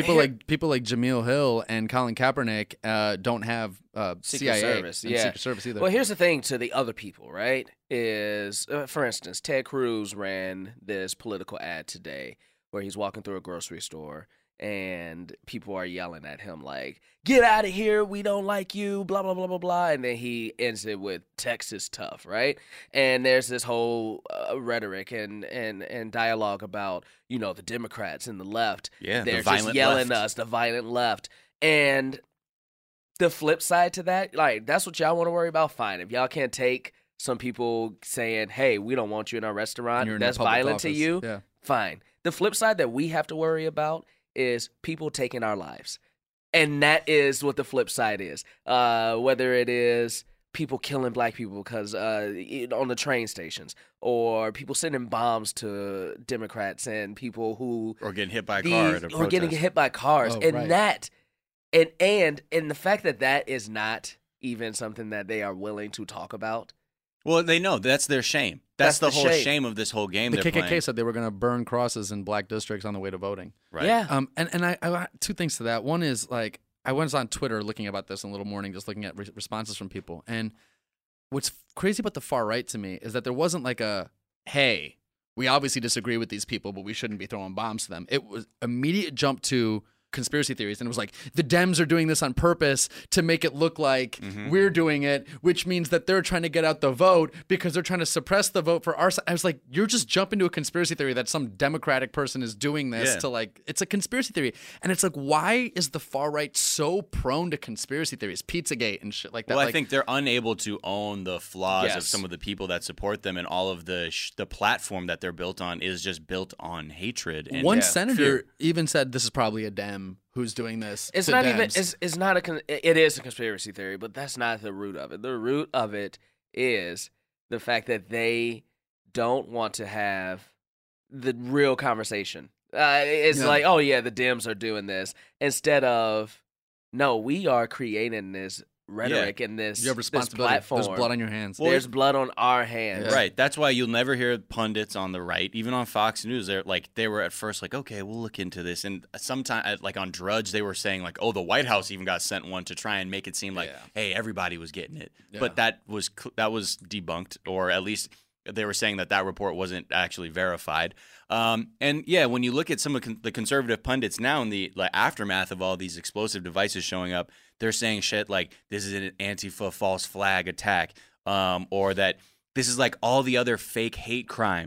Jamil Hill and Colin Kaepernick don't have CIA Service, and Secret Service either. Well, here's the thing to the other people, right? Is for instance, Ted Cruz ran this political ad today where he's walking through a grocery store. And people are yelling at him like, get out of here, we don't like you, blah, blah, blah, blah, blah. And then he ends it with Texas tough, right? And there's this whole rhetoric and dialogue about, you know, the Democrats and the left. Yeah, they're the violent just yelling left. us, the violent left. And the flip side to that, like, that's what y'all want to worry about, fine. If y'all can't take some people saying, hey, we don't want you in our restaurant, that's violent to you, fine. The flip side that we have to worry about is people taking our lives. And that is what the flip side is. Whether it is people killing black people because on the train stations, or people sending bombs to Democrats and people who... Or getting hit by a car at a protest. Or getting hit by cars. And the fact that that is not even something that they are willing to talk about. Well, they know. That's their shame. That's the whole shame of this whole game the they're KKK playing. said they were going to burn crosses in black districts on the way to voting. Right. Yeah. And I two things to that. One is, like, I was on Twitter looking about this in a little morning, just looking at responses from people. And what's crazy about the far right to me is that there wasn't like a, hey, we obviously disagree with these people, but we shouldn't be throwing bombs to them. It was immediate jump to conspiracy theories, and it was like the Dems are doing this on purpose to make it look like we're doing it, which means that they're trying to get out the vote because they're trying to suppress the vote for our side. I was like, you're just jumping to a conspiracy theory that some Democratic person is doing this to, like, it's a conspiracy theory. And it's like, why is the far right so prone to conspiracy theories, Pizzagate and shit like that? Well, like, I think they're unable to own the flaws of some of the people that support them, and all of the platform that they're built on is just built on hatred. And one senator even said this is probably a Dem who's doing this. It's not even. It's not a. It is a conspiracy theory, but that's not the root of it. The root of it is the fact that they don't want to have the real conversation. It's like, oh yeah, the Dems are doing this instead of, no, we are creating this rhetoric and this, you have responsibility. This platform. There's blood on your hands. There's blood on our hands. Right. That's why you'll never hear pundits on the right, even on Fox News. They were at first like, okay, we'll look into this. And sometimes, like on Drudge, they were saying like, oh, the White House even got sent one to try and make it seem like, hey, everybody was getting it. Yeah. But that was debunked, or at least they were saying that report wasn't actually verified. And yeah, when you look at some of the conservative pundits now in the aftermath of all these explosive devices showing up, they're saying shit like this is an Antifa false flag attack, or that this is like all the other fake hate crimes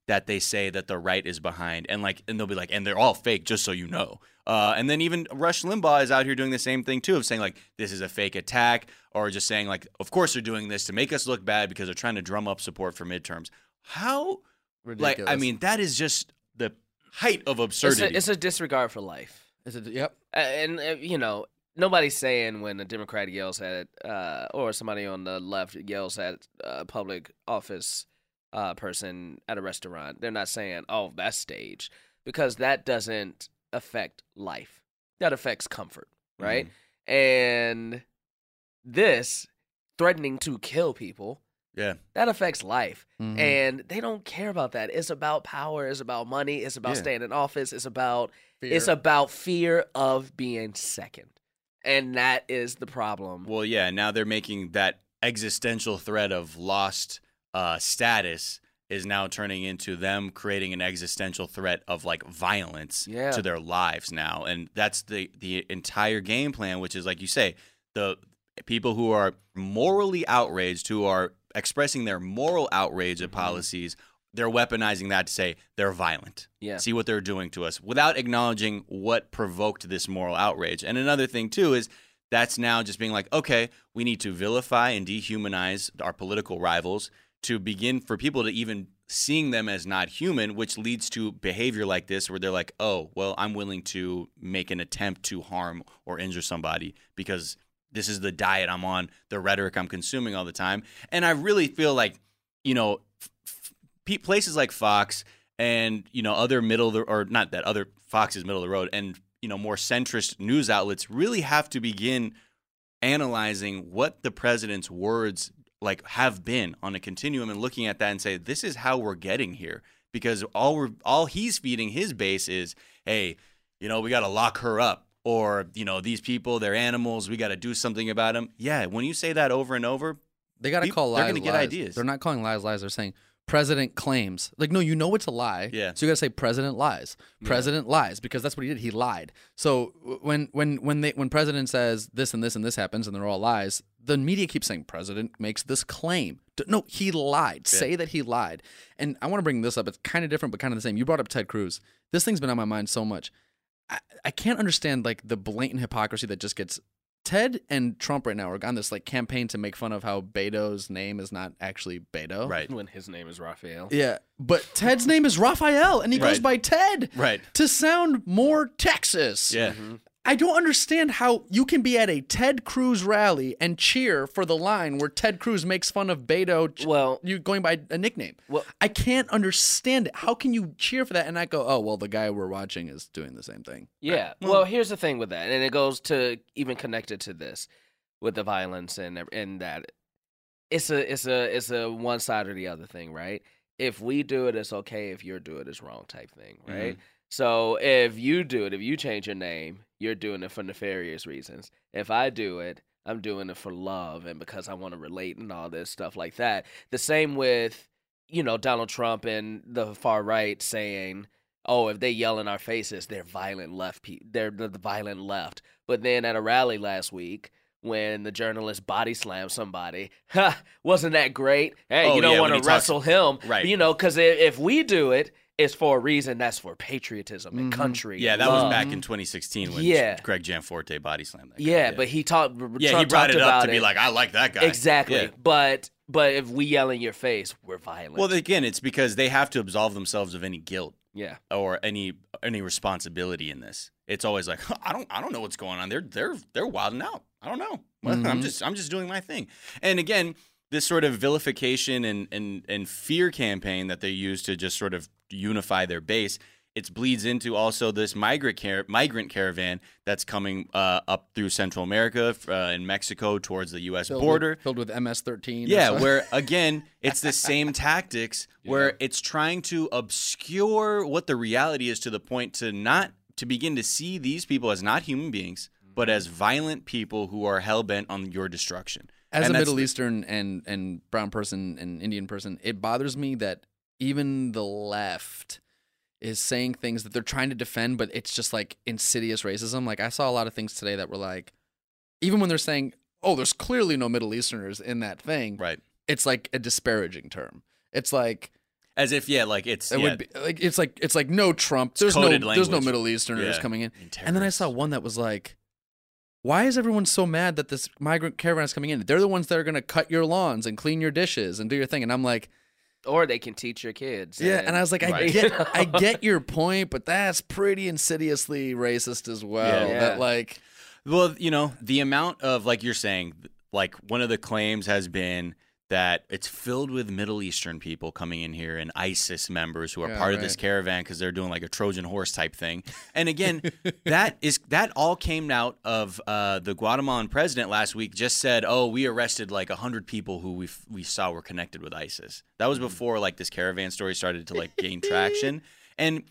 that they say that the right is behind, and they'll be like, and they're all fake, just so you know. And then even Rush Limbaugh is out here doing the same thing too, of saying like this is a fake attack, or just saying like, of course they're doing this to make us look bad because they're trying to drum up support for midterms. How ridiculous? Like, I mean, that is just the height of absurdity. It's a disregard for life. Yep. And you know, nobody's saying when a Democrat yells at or somebody on the left yells at a public office person at a restaurant, they're not saying, "Oh, that's staged," because that doesn't affect life. That affects comfort, right? And this threatening to kill people, that affects life. And they don't care about that. It's about power. It's about money. It's about staying in office. It's about fear of being second. And that is the problem. Well, yeah, now they're making that existential threat of lost status is now turning into them creating an existential threat of like violence to their lives now. And that's the entire game plan, which is, like you say, the people who are morally outraged, who are expressing their moral outrage at policies, they're weaponizing that to say they're violent. Yeah. See what they're doing to us without acknowledging what provoked this moral outrage. And another thing, too, is that's now just being like, okay, we need to vilify and dehumanize our political rivals to begin for people to even seeing them as not human, which leads to behavior like this where they're like, oh, well, I'm willing to make an attempt to harm or injure somebody because this is the diet I'm on, the rhetoric I'm consuming all the time. And I really feel like, you know, places like Fox and, you know, other Fox is middle of the road, and, you know, more centrist news outlets really have to begin analyzing what the president's words like have been on a continuum and looking at that and say, this is how we're getting here. Because all he's feeding his base is, hey, you know, we got to lock her up. Or, you know, these people, they're animals. We got to do something about them. Yeah, when you say that over and over, they got to call lies. They're going to get ideas. They're not calling lies lies. They're saying president claims. Like, no, you know it's a lie. Yeah. So you got to say president lies. President lies, because that's what he did. He lied. So when president says this and this and this happens and they're all lies, the media keeps saying president makes this claim. No, he lied. Yeah. Say that he lied. And I want to bring this up. It's kind of different, but kind of the same. You brought up Ted Cruz. This thing's been on my mind so much. I can't understand like the blatant hypocrisy that just gets. Ted and Trump right now are on this like campaign to make fun of how Beto's name is not actually Beto. Right. When his name is Raphael. Yeah. But Ted's name is Raphael and he goes by Ted. Right. To sound more Texas. Yeah. I don't understand how you can be at a Ted Cruz rally and cheer for the line where Ted Cruz makes fun of Beto. Well, you going by a nickname. Well, I can't understand it. How can you cheer for that and not go, oh, well, the guy we're watching is doing the same thing? Yeah. Right. Well, here's the thing with that, and it goes to even connected to this with the violence and that it's a one side or the other thing, right? If we do it, it's okay. If you do it, it's wrong type thing, right? So if you do it, if you change your name, you're doing it for nefarious reasons. If I do it, I'm doing it for love and because I want to relate and all this stuff like that. The same with, you know, Donald Trump and the far right saying, oh, if they yell in our faces, they're violent left. They're the violent left. But then at a rally last week, when the journalist body slammed somebody, wasn't that great? Hey, you don't want to wrestle him. Right. You know, because if we do it, it's for a reason. That's for patriotism and country. Yeah, that was back in 2016 when Greg Gianforte body slammed that guy. Yeah, but he talked. Yeah, he brought it up to be like, I like that guy. Exactly. Yeah. But if we yell in your face, we're violent. Well, again, it's because they have to absolve themselves of any guilt. Yeah. Or any responsibility in this. It's always like, I don't know what's going on. They're wilding out. I don't know. I'm just doing my thing. And again, this sort of vilification and fear campaign that they use to just sort of unify their base, it bleeds into also this migrant caravan that's coming up through Central America and Mexico towards the U.S. border. Filled with MS-13. Yeah, where, again, it's the same tactics where it's trying to obscure what the reality is to the point to begin to see these people as not human beings, but as violent people who are hell-bent on your destruction. As a Middle Eastern and brown person and Indian person, it bothers me that even the left is saying things that they're trying to defend, but it's just like insidious racism. Like I saw a lot of things today that were like, even when they're saying, oh, there's clearly no Middle Easterners in that thing, right? It's like a disparaging term. It's like, As if, like it's would be, like it's like no Trump. There's no Middle Easterners coming in. And then I saw one that was like, why is everyone so mad that this migrant caravan is coming in? They're the ones that are going to cut your lawns and clean your dishes and do your thing. And I'm like, or they can teach your kids. Yeah, and I was like, I get your point, but that's pretty insidiously racist as well. Yeah. That like, well, the amount of, like you're saying, like one of the claims has been that it's filled with Middle Eastern people coming in here and ISIS members who are part of this caravan because they're doing like a Trojan horse type thing. And again, that all came out of the Guatemalan president last week just said, oh, we arrested like 100 people who we saw were connected with ISIS. That was before like this caravan story started to like gain traction. And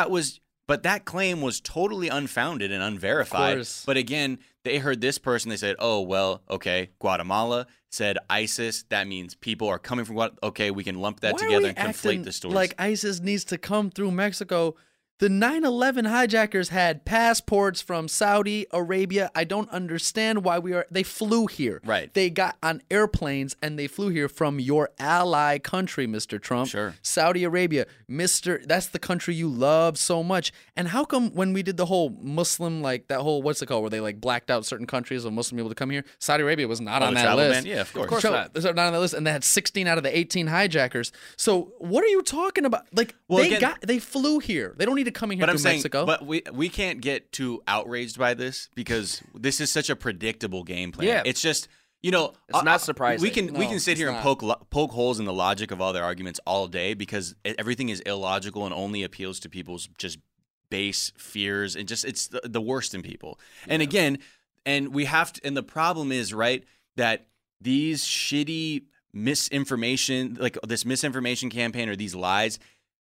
but that claim was totally unfounded and unverified. But again, they heard this person. They said, oh, well, okay, Guatemala said ISIS. That means people are coming from Guatemala. Okay, we can lump that together and conflate the stories. Like ISIS needs to come through Mexico. The 9/11 hijackers had passports from Saudi Arabia. I don't understand why they flew here. Right. They got on airplanes and they flew here from your ally country, Mr. Trump. Sure. Saudi Arabia, that's the country you love so much. And how come when we did the whole Muslim, like that whole, what's it called, where they like blacked out certain countries of Muslim people to come here? Saudi Arabia was not on that list. Ban? Yeah, of course not. They're not on that list. And they had 16 out of the 18 hijackers. So what are you talking about? Like, they flew here. They don't need to come in here to Mexico. But we can't get too outraged by this because this is such a predictable game plan. Yeah. It's just, it's not surprising. We can sit here and poke holes in the logic of all their arguments all day because everything is illogical and only appeals to people's just base fears and just it's the worst in people. Yeah. And again, and we have to, and the problem is, right, that these shitty misinformation, like this misinformation campaign or these lies,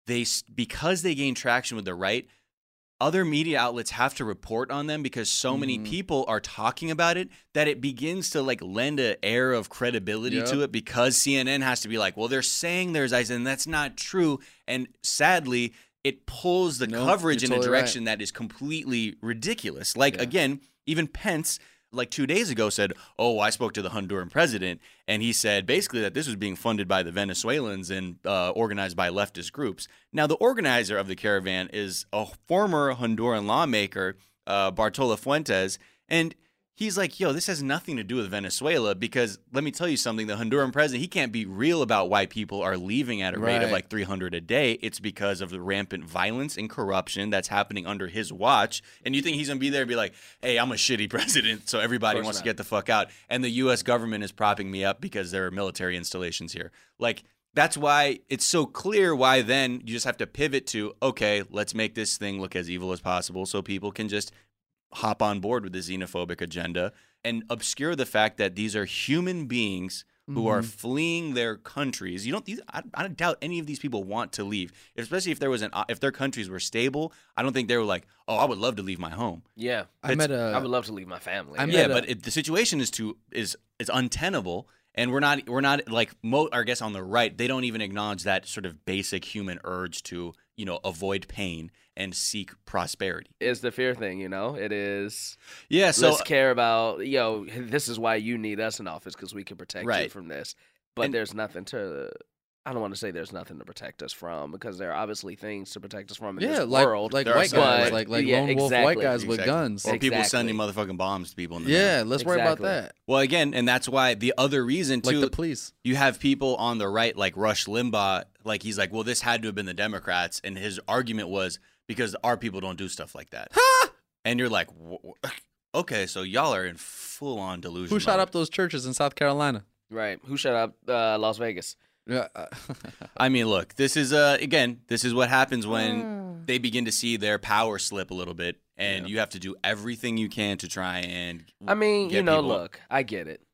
because they gain traction with the right, other media outlets have to report on them because so many people are talking about it that it begins to like lend an air of credibility to it because CNN has to be like, well, they're saying there's ISIS and that's not true. And sadly, it pulls the coverage in a direction that is completely ridiculous. Like, again, even Pence, like 2 days ago, said, oh, I spoke to the Honduran president, and he said basically that this was being funded by the Venezuelans and organized by leftist groups. Now, the organizer of the caravan is a former Honduran lawmaker, Bartola Fuentes, and he's like, yo, this has nothing to do with Venezuela because let me tell you something. The Honduran president, he can't be real about why people are leaving at a rate of like 300 a day. It's because of the rampant violence and corruption that's happening under his watch. And you think he's going to be there and be like, hey, I'm a shitty president, so everybody wants to get the fuck out. And the U.S. government is propping me up because there are military installations here. Like, that's why it's so clear why then you just have to pivot to, okay, let's make this thing look as evil as possible so people can just hop on board with the xenophobic agenda and obscure the fact that these are human beings who are fleeing their countries. I doubt any of these people want to leave, especially if their countries were stable. I don't think they were like, oh, I would love to leave my home. Yeah, I would love to leave my family. But the situation is untenable. And we're not like I guess on the right, they don't even acknowledge that sort of basic human urge to, avoid pain and seek prosperity. It's the fear thing, it is. Yeah. So let's care about, this is why you need us in office because we can protect you from this. But there's nothing I don't want to say there's nothing to protect us from because there are obviously things to protect us from in this world. Like white guys, like lone wolf white guys with guns. Or people sending motherfucking bombs to people in the mail. Let's worry about that. Well, again, and that's why the other reason, too. Like the police. You have people on the right, like Rush Limbaugh, like he's like, well, this had to have been the Democrats. And his argument was because our people don't do stuff like that. And you're like, okay, so y'all are in full-on delusion. Who shot up those churches in South Carolina? Right. Who shot up Las Vegas? Yeah. I mean, look, this is what happens when they begin to see their power slip a little bit, and you have to do everything you can to try and. I mean, look, I get it.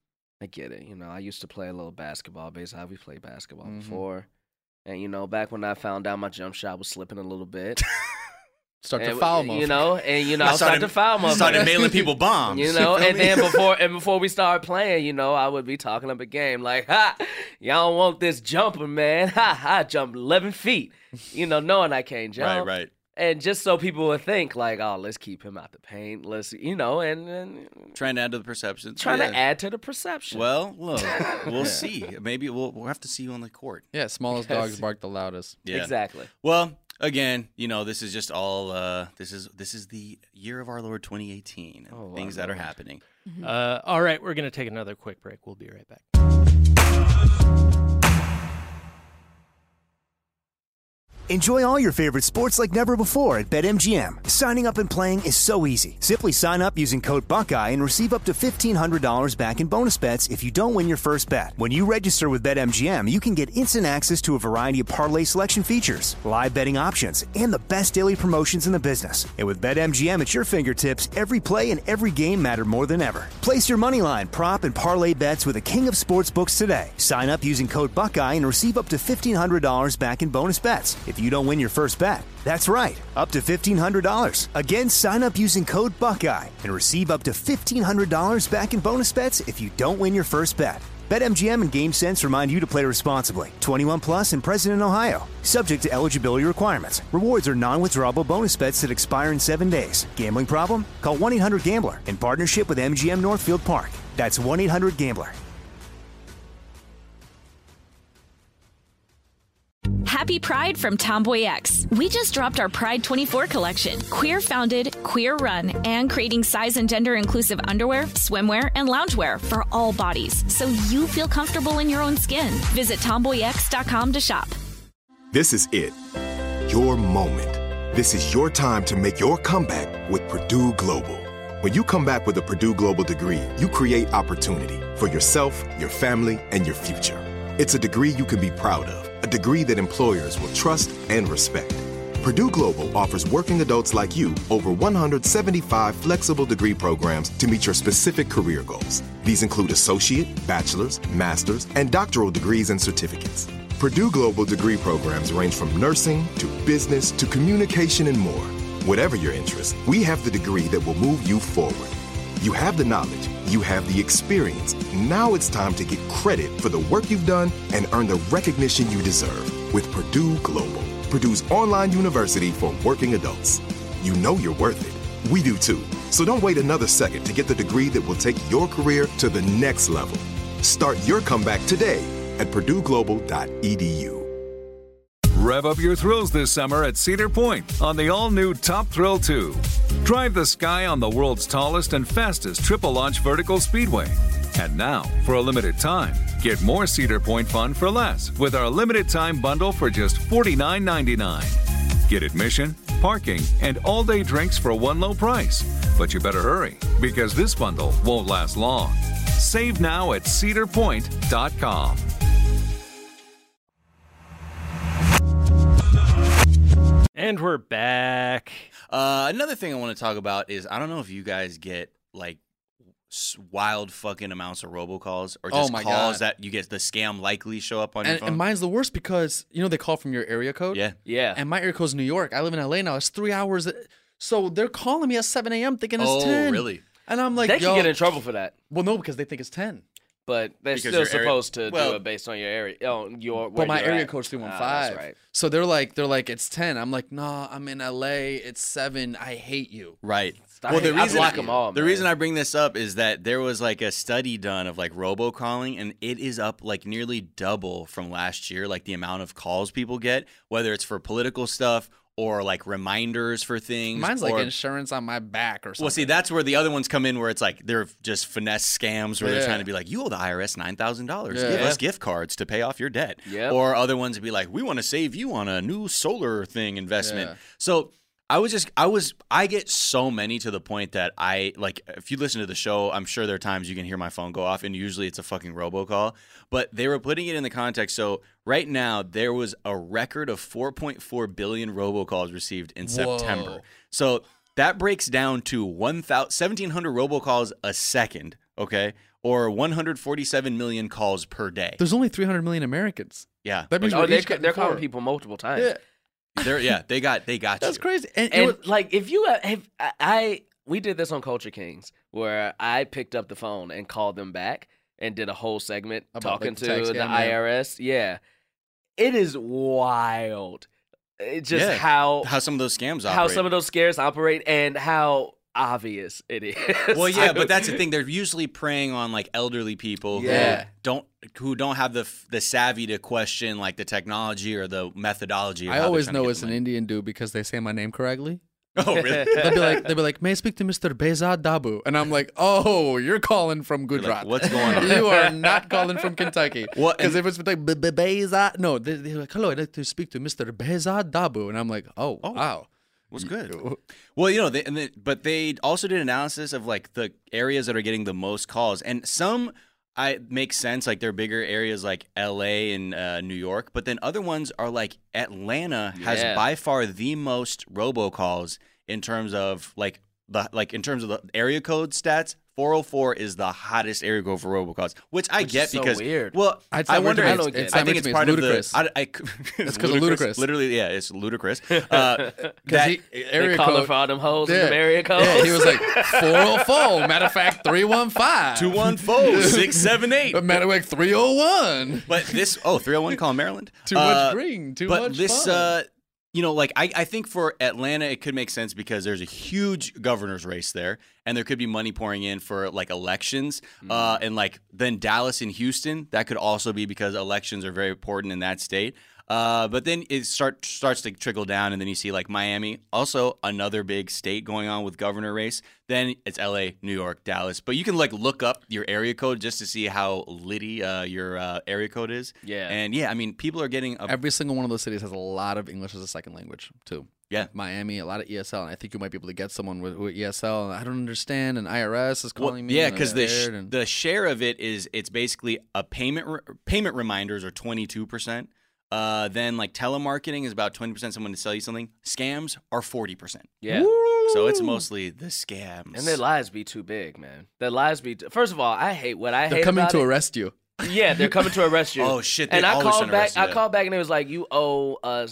I used to play a little basketball. Basically, we played basketball before, and back when I found out my jump shot was slipping a little bit. Start to foul them, I started to foul them. Started mailing people bombs, and then before we started playing, I would be talking up a game like, "Ha, y'all don't want this jumper, man. Ha, I jumped 11 feet, knowing I can't jump." Right. And just so people would think, like, oh, let's keep him out the paint. Let's, and trying to add to the perception. Trying to add to the perception. Well, look, we'll see. Maybe we'll have to see you on the court. Yeah, smallest dogs bark the loudest. Yeah. Exactly. Well, again, this is just all. This is the year of our Lord 2018. And things that are happening. Mm-hmm. All right, we're gonna take another quick break. We'll be right back. Enjoy all your favorite sports like never before at BetMGM. Signing up and playing is so easy. Simply sign up using code Buckeye and receive up to $1,500 back in bonus bets if you don't win your first bet. When you register with BetMGM, you can get instant access to a variety of parlay selection features, live betting options, and the best daily promotions in the business. And with BetMGM at your fingertips, every play and every game matter more than ever. Place your moneyline, prop, and parlay bets with the king of sportsbooks today. Sign up using code Buckeye and receive up to $1,500 back in bonus bets if you don't win your first bet. That's right, up to $1,500. Again, sign up using code Buckeye and receive up to $1,500 back in bonus bets if you don't win your first bet. BetMGM and GameSense remind you to play responsibly. 21 plus and present in Ohio. Subject to eligibility requirements. Rewards are non-withdrawable bonus bets that expire in 7 days. Gambling problem? Call 1-800-GAMBLER in partnership with MGM Northfield Park. That's 1-800-GAMBLER. Happy Pride from Tomboy X. We just dropped our Pride 24 collection. Queer founded, queer run, and creating size and gender inclusive underwear, swimwear, and loungewear for all bodies, so you feel comfortable in your own skin. Visit tomboyx.com to shop. This is it. Your moment. This is your time to make your comeback with Purdue Global. When you come back with a Purdue Global degree, you create opportunity for yourself, your family, and your future. It's a degree you can be proud of. A degree that employers will trust and respect. Purdue Global offers working adults like you over 175 flexible degree programs to meet your specific career goals. These include associate, bachelor's, master's, and doctoral degrees and certificates. Purdue Global degree programs range from nursing to business to communication and more. Whatever your interest, we have the degree that will move you forward. You have the knowledge, you have the experience. Now it's time to get credit for the work you've done and earn the recognition you deserve with Purdue Global, Purdue's online university for working adults. You know you're worth it. We do too. So don't wait another second to get the degree that will take your career to the next level. Start your comeback today at purdueglobal.edu. Rev up your thrills this summer at Cedar Point on the all-new Top Thrill 2. Drive the sky on the world's tallest and fastest triple-launch vertical speedway. And now, for a limited time, get more Cedar Point fun for less with our limited-time bundle for just $49.99. Get admission, parking, and all-day drinks for one low price. But you better hurry, because this bundle won't last long. Save now at cedarpoint.com. And we're back. Another thing I want to talk about is I don't know if you guys get like wild fucking amounts of robocalls or just calls that you get the scam likely show up on your phone. And mine's the worst because they call from your area code. Yeah. And my area code's New York. I live in LA now. It's 3 hours. So they're calling me at 7 a.m. thinking it's 10. Oh, really? And I'm like, they can get in trouble for that. Well, no, because they think it's 10. But they're still supposed to do it based on your area. But my area code's 315. That's right. So they're like, it's 10. I'm like, nah, I'm in LA. It's 7. I hate you. Right. Well, the reason I bring this up is that there was like a study done of like robocalling, and it is up like nearly double from last year, like the amount of calls people get, whether it's for political stuff or like reminders for things. Mine's like insurance on my back or something. Well, see, that's where the other ones come in, where it's like they're just finesse scams where they're trying to be like, you owe the IRS $9,000. Give us gift cards to pay off your debt. Yep. Or other ones would be like, we want to save you on a new solar thing investment. Yeah. So I get so many to the point that if you listen to the show, I'm sure there are times you can hear my phone go off, and usually it's a fucking robocall. But they were putting it in the context. So right now there was a record of 4.4 billion robocalls received in September. So that breaks down to 1,700 robocalls a second, okay? Or 147 million calls per day. There's only 300 million Americans. Yeah. That means they're calling people multiple times. Yeah. They got That's you. crazy. And like, if you we did this on Culture Kings, where I picked up the phone and called them back and did a whole segment about talking like to the the IRS. Yeah. It is wild. just how some of those scams operate. How some of those scares operate and how obvious it is. Well, yeah, but that's the thing. They're usually preying on like elderly people who don't have the savvy to question like the technology or the methodology. I always know it's an Indian dude because they say my name correctly. Oh, really? they'll be like, may I speak to Mr. Behzad Dabu? And I'm like, oh, you're calling from Gujarat. Like, what's going on? You are not calling from Kentucky. Because if it's like Behzad, no, they're like, hello, I'd like to speak to Mr. Behzad Dabu. And I'm like, oh. Wow. Was good. Well, you know, but they also did analysis of like the areas that are getting the most calls, and some make sense, like they're bigger areas like L.A. and New York, but then other ones are like Atlanta has by far the most robocalls in terms of in terms of the area code stats. 404 is the hottest area code for robocalls, which I get so because weird. Well, I wonder. I think it's part of ludicrous. It's because of ludicrous. Literally, yeah, it's ludicrous. Area code for all them hoes in the area code. Yeah, he was like 404. Matter of fact, 315, 214, 678. Matter of fact, 301. But this 301 call Maryland. Too much green. Too much. But this fun. You know, like I think for Atlanta, it could make sense because there's a huge governor's race there, and there could be money pouring in for like elections. And like then Dallas and Houston, that could also be because elections are very important in that state. But then it starts to trickle down, and then you see like Miami, also another big state going on with governor race. Then it's LA, New York, Dallas. But you can like look up your area code just to see how litty your area code is. Yeah. And yeah, I mean, people are getting every single one of those cities has a lot of English as a second language too. Yeah. Miami, a lot of ESL, and I think you might be able to get someone with ESL. And I don't understand, and IRS is calling me. Yeah, because the share of it is it's basically a payment reminders are 22%. Then like telemarketing is about 20%. Someone to sell you something. Scams are 40%. Yeah. So it's mostly the scams. And their lies be too big, man. Their lies be. First of all, I hate what I hate. They're coming about to it. arrest you. Yeah, they're coming to arrest you. Oh shit! And I called back. I called back and it was like, you owe us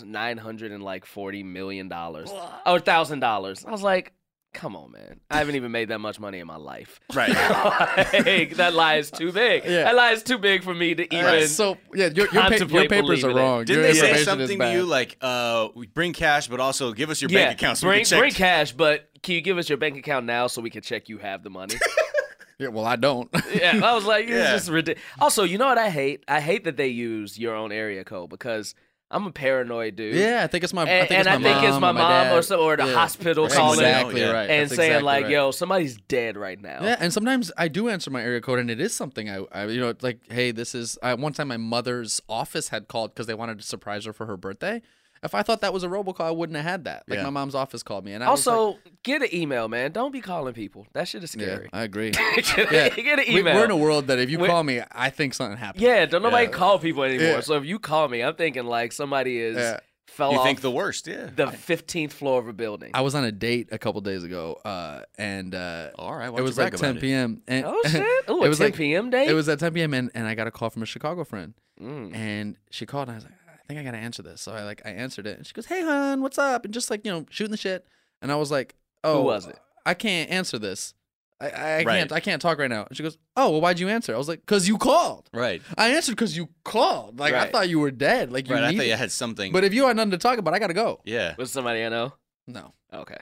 $940 million or $1,000. I was like, come on, man. I haven't even made that much money in my life. Right. Like, that lie is too big. Yeah. That lie is too big for me to even. Right. So yeah, your papers are wrong. Didn't they say something to you like, we bring cash, but also give us your bank account so we can check? Bring cash, but can you give us your bank account now so we can check you have the money? Yeah, well, I don't. Yeah, I was like, it's just ridiculous. Also, you know what I hate? I hate that they use your own area code because I'm a paranoid dude. Yeah, I think it's my. I think it's my mom or the hospital calling, exactly right, and that's saying exactly like, right. "Yo, somebody's dead right now." Yeah, and sometimes I do answer my area code, and it is something I you know, like, hey, this is. One time, my mother's office had called because they wanted to surprise her for her birthday. If I thought that was a robocall, I wouldn't have had that. Like my mom's office called me, and I also was like, get an email, man. Don't be calling people. That shit is scary. Yeah, I agree. Get an email. We're in a world that if you call me, I think something happened. Yeah, don't nobody call people anymore. Yeah. So if you call me, I'm thinking like somebody is fell you off. think the worst? Yeah. The 15th floor of a building. I was on a date a couple days ago, and all right, it was like 10 p.m. And oh shit! Oh, it was 10 p.m. date. It was at 10 p.m. and I got a call from a Chicago friend, and she called and I was like, I think I gotta answer this. So I answered it, and she goes, "Hey, hon, what's up?" And just like, you know, shooting the shit. And I was like, "Oh, who was it? I can't answer this. I can't talk right now." And she goes, "Oh, well, why'd you answer?" I was like, "Cause you called." Right. I answered because you called. Like I thought you were dead. Like you I needed. thought you had something. But if you had nothing to talk about, I gotta go. Yeah. Was somebody I know? No. Okay.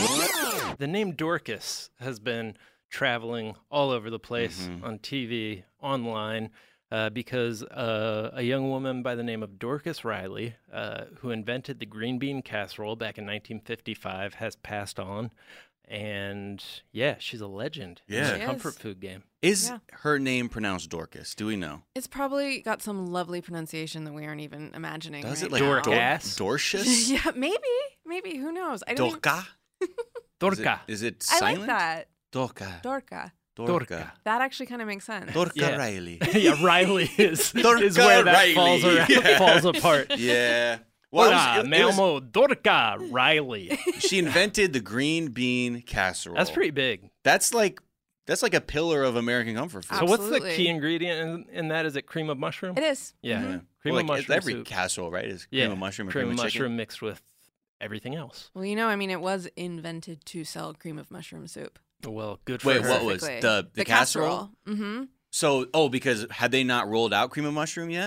The name Dorcas has been traveling all over the place on TV, online. Because a young woman by the name of Dorcas Riley, who invented the green bean casserole back in 1955, has passed on. And yeah, she's a legend in the comfort food game. Is her name pronounced Dorcas? Do we know? It's probably got some lovely pronunciation that we aren't even imagining. Does right it like Dorcas? Dorcious? Yeah, maybe. Who knows? I don't. Dorca? Dorca. Is it I silent? like that. Dorca. Dorca. Dorca. That actually kind of makes sense. Dorca Riley. Yeah, Riley is Dorca where that Riley. falls apart. Yeah. Hola, me llamo Dorca Riley. She invented the green bean casserole. That's pretty big. That's like a pillar of American comfort food. So what's the key ingredient in that? Is it cream of mushroom? It is. Yeah. Cream of mushroom every soup. casserole, right? Is cream of mushroom or cream of chicken? mushroom mixed with everything else. Well, you know, I mean, it was invented to sell cream of mushroom soup. Well, good for her. Wait, what was the casserole? Mm-hmm. So, because had they not rolled out cream of mushroom yet?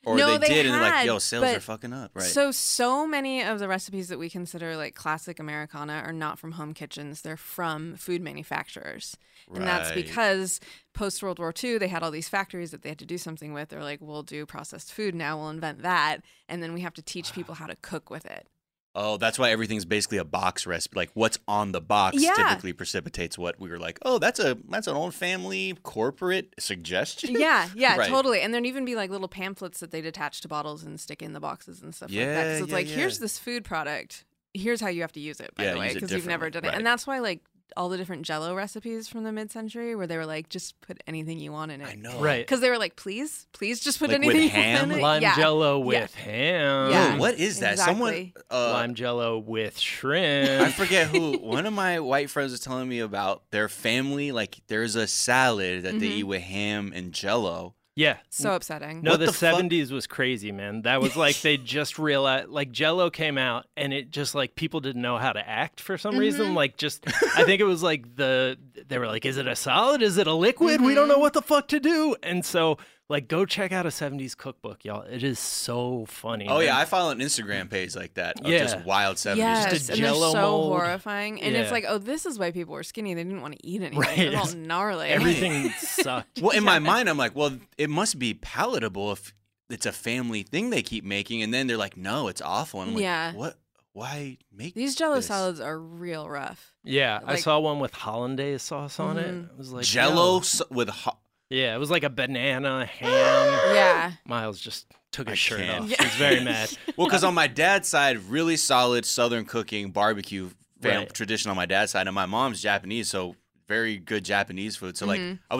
Or No, they did, and they're like, had, yo, sales but are fucking up, right? So many of the recipes that we consider like classic Americana are not from home kitchens. They're from food manufacturers. And that's Right. because post-World War II, they had all these factories that they had to do something with. They're like, we'll do processed food now. We'll invent that. And then we have to teach people how to cook with it. Oh, that's why everything's basically a box recipe. Like what's on the box Yeah. typically precipitates what we were like, oh, that's an old family corporate suggestion. Yeah, Right. totally. And there'd even be like little pamphlets that they'd attach to bottles and stick in the boxes and stuff like that. Because it's like, here's this food product. Here's how you have to use it, by the way, use it because you've never done differently, it. right. And that's why like all the different Jell-O recipes from the mid-century where they were like, just put anything you want in it. I know. Right. Because they were like, please just put Like with anything you ham? want in it. Lime Yeah. Jello Yeah. with ham. Yeah. Ooh, what is that? Exactly. Someone Lime Jello with shrimp. I forget who. One of my white friends was telling me about their family. Like, there's a salad that they eat with ham and Jello. Yeah. So upsetting. No, What the the fuck? 70s was crazy, man. That was like they just realized, like Jell-O came out, and it just like people didn't know how to act for some reason. Like, just I think it was like they were like, is it a solid? Is it a liquid? We don't know what the fuck to do. And so, like, go check out a 70s cookbook, y'all. It is so funny. Oh man. yeah, I follow an Instagram page like that of Yeah. just wild 70s. Yes, Just a and they're Jell-O so mold. horrifying. And it's Yeah. like, oh, this is why people were skinny. They didn't want to eat anything. Right. It was all gnarly. Everything sucked. Well, in my mind, I'm like, well, it must be palatable if it's a family thing they keep making, and then they're like, no, it's awful. And I'm like, Yeah. what? Why make These Jell-O this? salads are real rough. Yeah, I Like- saw one with hollandaise sauce on it. It was like Jello yo. with Yeah, it was like a banana ham. Yeah. Miles just took his I shirt can't. off. He was very mad. Well, because on my dad's side, really solid Southern cooking barbecue Right. tradition on my dad's side, and my mom's Japanese, so very good Japanese food. So like, I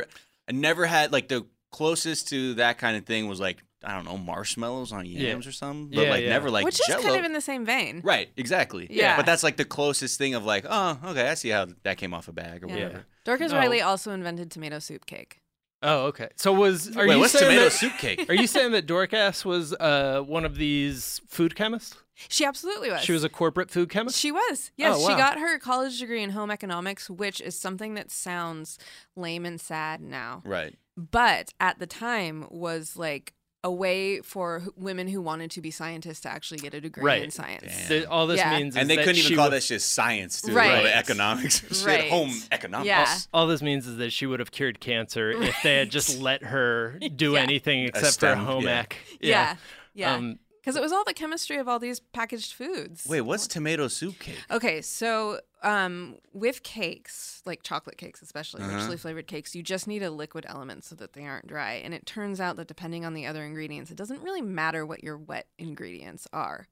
never had like the closest to that kind of thing was like, I don't know, marshmallows on yams or something, but Yeah, like yeah. never like Which Jell-O. is kind of in the same vein. Right, exactly. Yeah. But that's like the closest thing of like, oh, okay, I see how that came off a bag or Yeah. whatever. Dorcas No. Riley also invented tomato soup cake. Oh, okay. So wait, what's tomato soup cake? Are you saying that Dorcas was one of these food chemists? She absolutely was. She was a corporate food chemist? She was. Yes, Oh, she wow. got her college degree in home economics, which is something that sounds lame and sad now. Right. But at the time was like a way for women who wanted to be scientists to actually get a degree in science. All this Yeah. means is And they that couldn't even she call would- that shit science, too. Right. Economics. Shit, Right. home economics. Yeah. All this means is that she would have cured cancer if they had just let her do Yeah. anything except for STEM, home yeah. ec. Yeah. Yeah. Um, Because it was all the chemistry of all these packaged foods. Wait, what's tomato soup cake? Okay, so with cakes, like chocolate cakes especially, richly flavored cakes, you just need a liquid element so that they aren't dry. And it turns out that depending on the other ingredients, it doesn't really matter what your wet ingredients are.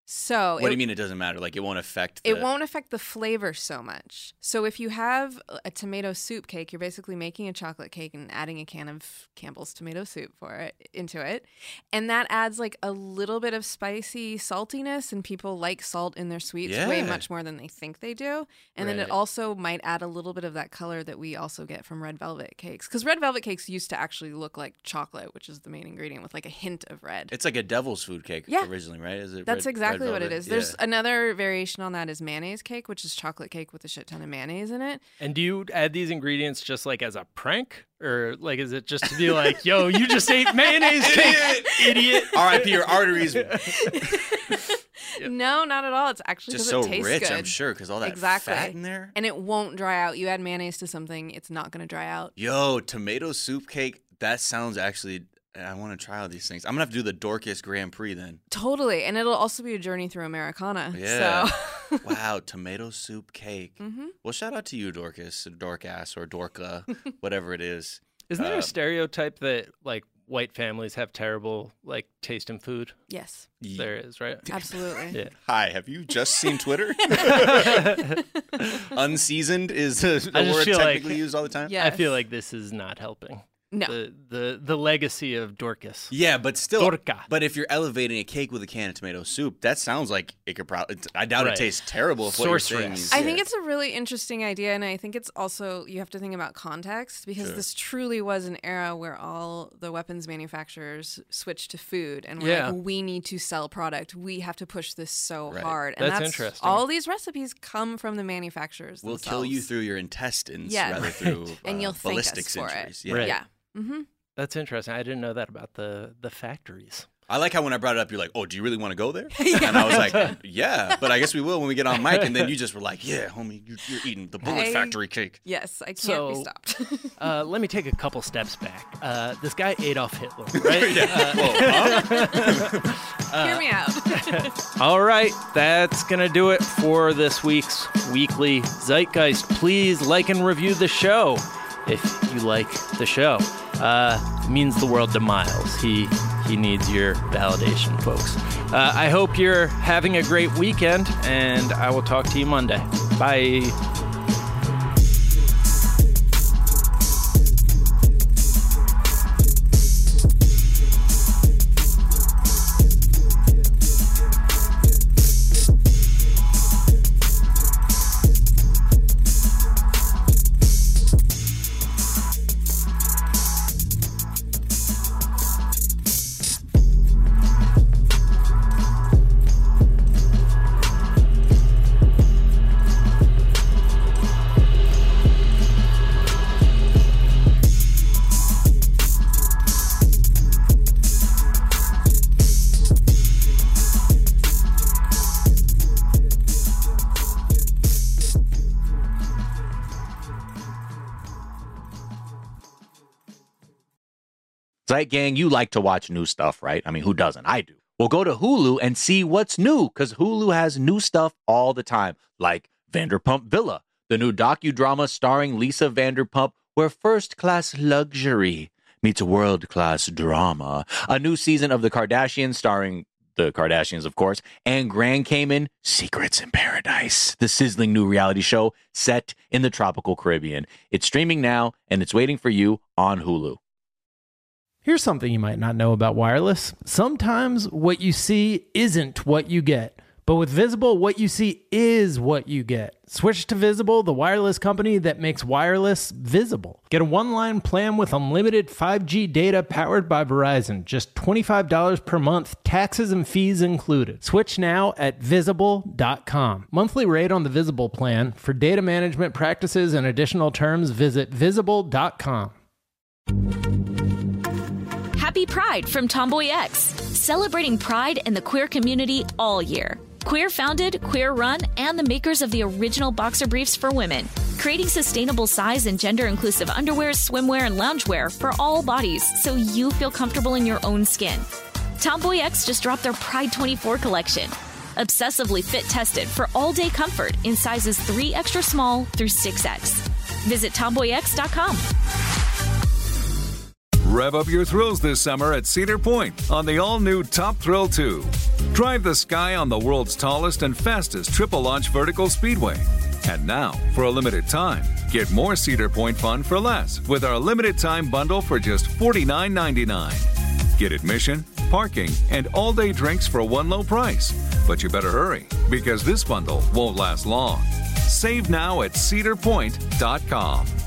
So What do you mean it doesn't matter? Like it won't affect it won't affect the flavor so much. So if you have a tomato soup cake, you're basically making a chocolate cake and adding a can of Campbell's tomato soup into it. And that adds like a little bit of spicy saltiness, and people like salt in their sweets way Yeah. much more than they think they do. And then Right. it also might add a little bit of that color that we also get from red velvet cakes. Because red velvet cakes used to actually look like chocolate, which is the main ingredient, with like a hint of red. It's like a devil's food cake Yeah. originally, right? Is it That's red exactly what it velvet? is. There's Yeah. another variation on that is mayonnaise cake, which is chocolate cake with a shit ton of mayonnaise in it. And do you add these ingredients just like as a prank? Or like is it just to be like, yo, you just ate mayonnaise cake, idiot. R.I.P. your arteries. No, not at all. It's actually Just because so it tastes rich, good. I'm sure, because all that exactly. fat in there. And it won't dry out. You add mayonnaise to something, it's not going to dry out. Yo, tomato soup cake. That sounds actually. I want to try all these things. I'm gonna have to do the Dorcas Grand Prix then. Totally. And it'll also be a journey through Americana. Yeah. So. Wow, tomato soup cake. Mhm. Well, shout out to you, Dorcas, or Dorcas, or Dorca, whatever it is. Isn't there a stereotype that like white families have terrible like taste in food? Yes. There is, right? Absolutely. Yeah. Hi, have you just seen Twitter? Unseasoned is a I just word feel technically like- used all the time. Yeah. I feel like this is not helping. No. The legacy of Dorcas. Yeah, but still. Dorca. But if you're elevating a cake with a can of tomato soup, that sounds like it could probably. I doubt Right. it tastes terrible. If what you're saying Sorceress. is, I think it's a really interesting idea, and I think it's also you have to think about context because Sure. this truly was an era where all the weapons manufacturers switched to food and were Yeah. like, we need to sell product. We have to push this so Right. hard. And That's interesting. All these recipes come from the manufacturers. We'll themselves. kill you through your intestines Yeah. rather through and you'll thank us ballistics for injuries. it. Yeah. Right. Yeah. Mm-hmm. That's interesting. I didn't know that about the factories. I like how when I brought it up, you're like, oh, do you really want to go there? And I was like, yeah, but I guess we will when we get on mic. And then you just were like, yeah, homie, you're eating the Bullet Factory cake. Yes, I can't be stopped. Let me take a couple steps back. This guy Adolf Hitler, right? Hear me out. All right, that's going to do it for this week's Weekly Zeitgeist. Please like and review the show if you like the show. It means the world to Miles. He needs your validation, folks. I hope you're having a great weekend, and I will talk to you Monday. Bye. Zeit Gang, you like to watch new stuff, right? I mean, who doesn't? I do. Well, go to Hulu and see what's new, because Hulu has new stuff all the time, like Vanderpump Villa, the new docudrama starring Lisa Vanderpump, where first-class luxury meets world-class drama. A new season of The Kardashians starring the Kardashians, of course, and Grand Cayman, Secrets in Paradise, the sizzling new reality show set in the tropical Caribbean. It's streaming now, and it's waiting for you on Hulu. Here's something you might not know about wireless. Sometimes what you see isn't what you get. But with Visible, what you see is what you get. Switch to Visible, the wireless company that makes wireless visible. Get a one-line plan with unlimited 5G data powered by Verizon. Just $25 per month, taxes and fees included. Switch now at Visible.com. Monthly rate on the Visible plan. For data management practices and additional terms, visit Visible.com. Happy Pride from Tomboy X, celebrating pride and the queer community all year. Queer founded, queer run, and the makers of the original boxer briefs for women, creating sustainable size and gender inclusive underwear, swimwear, and loungewear for all bodies so you feel comfortable in your own skin. Tomboy X just dropped their Pride 24 collection, obsessively fit tested for all day comfort in sizes 3 extra small through 6X. Visit tomboyx.com. Rev up your thrills this summer at Cedar Point on the all-new Top Thrill 2. Drive the sky on the world's tallest and fastest triple-launch vertical speedway. And now, for a limited time, get more Cedar Point fun for less with our limited-time bundle for just $49.99. Get admission, parking, and all-day drinks for one low price. But you better hurry, because this bundle won't last long. Save now at cedarpoint.com.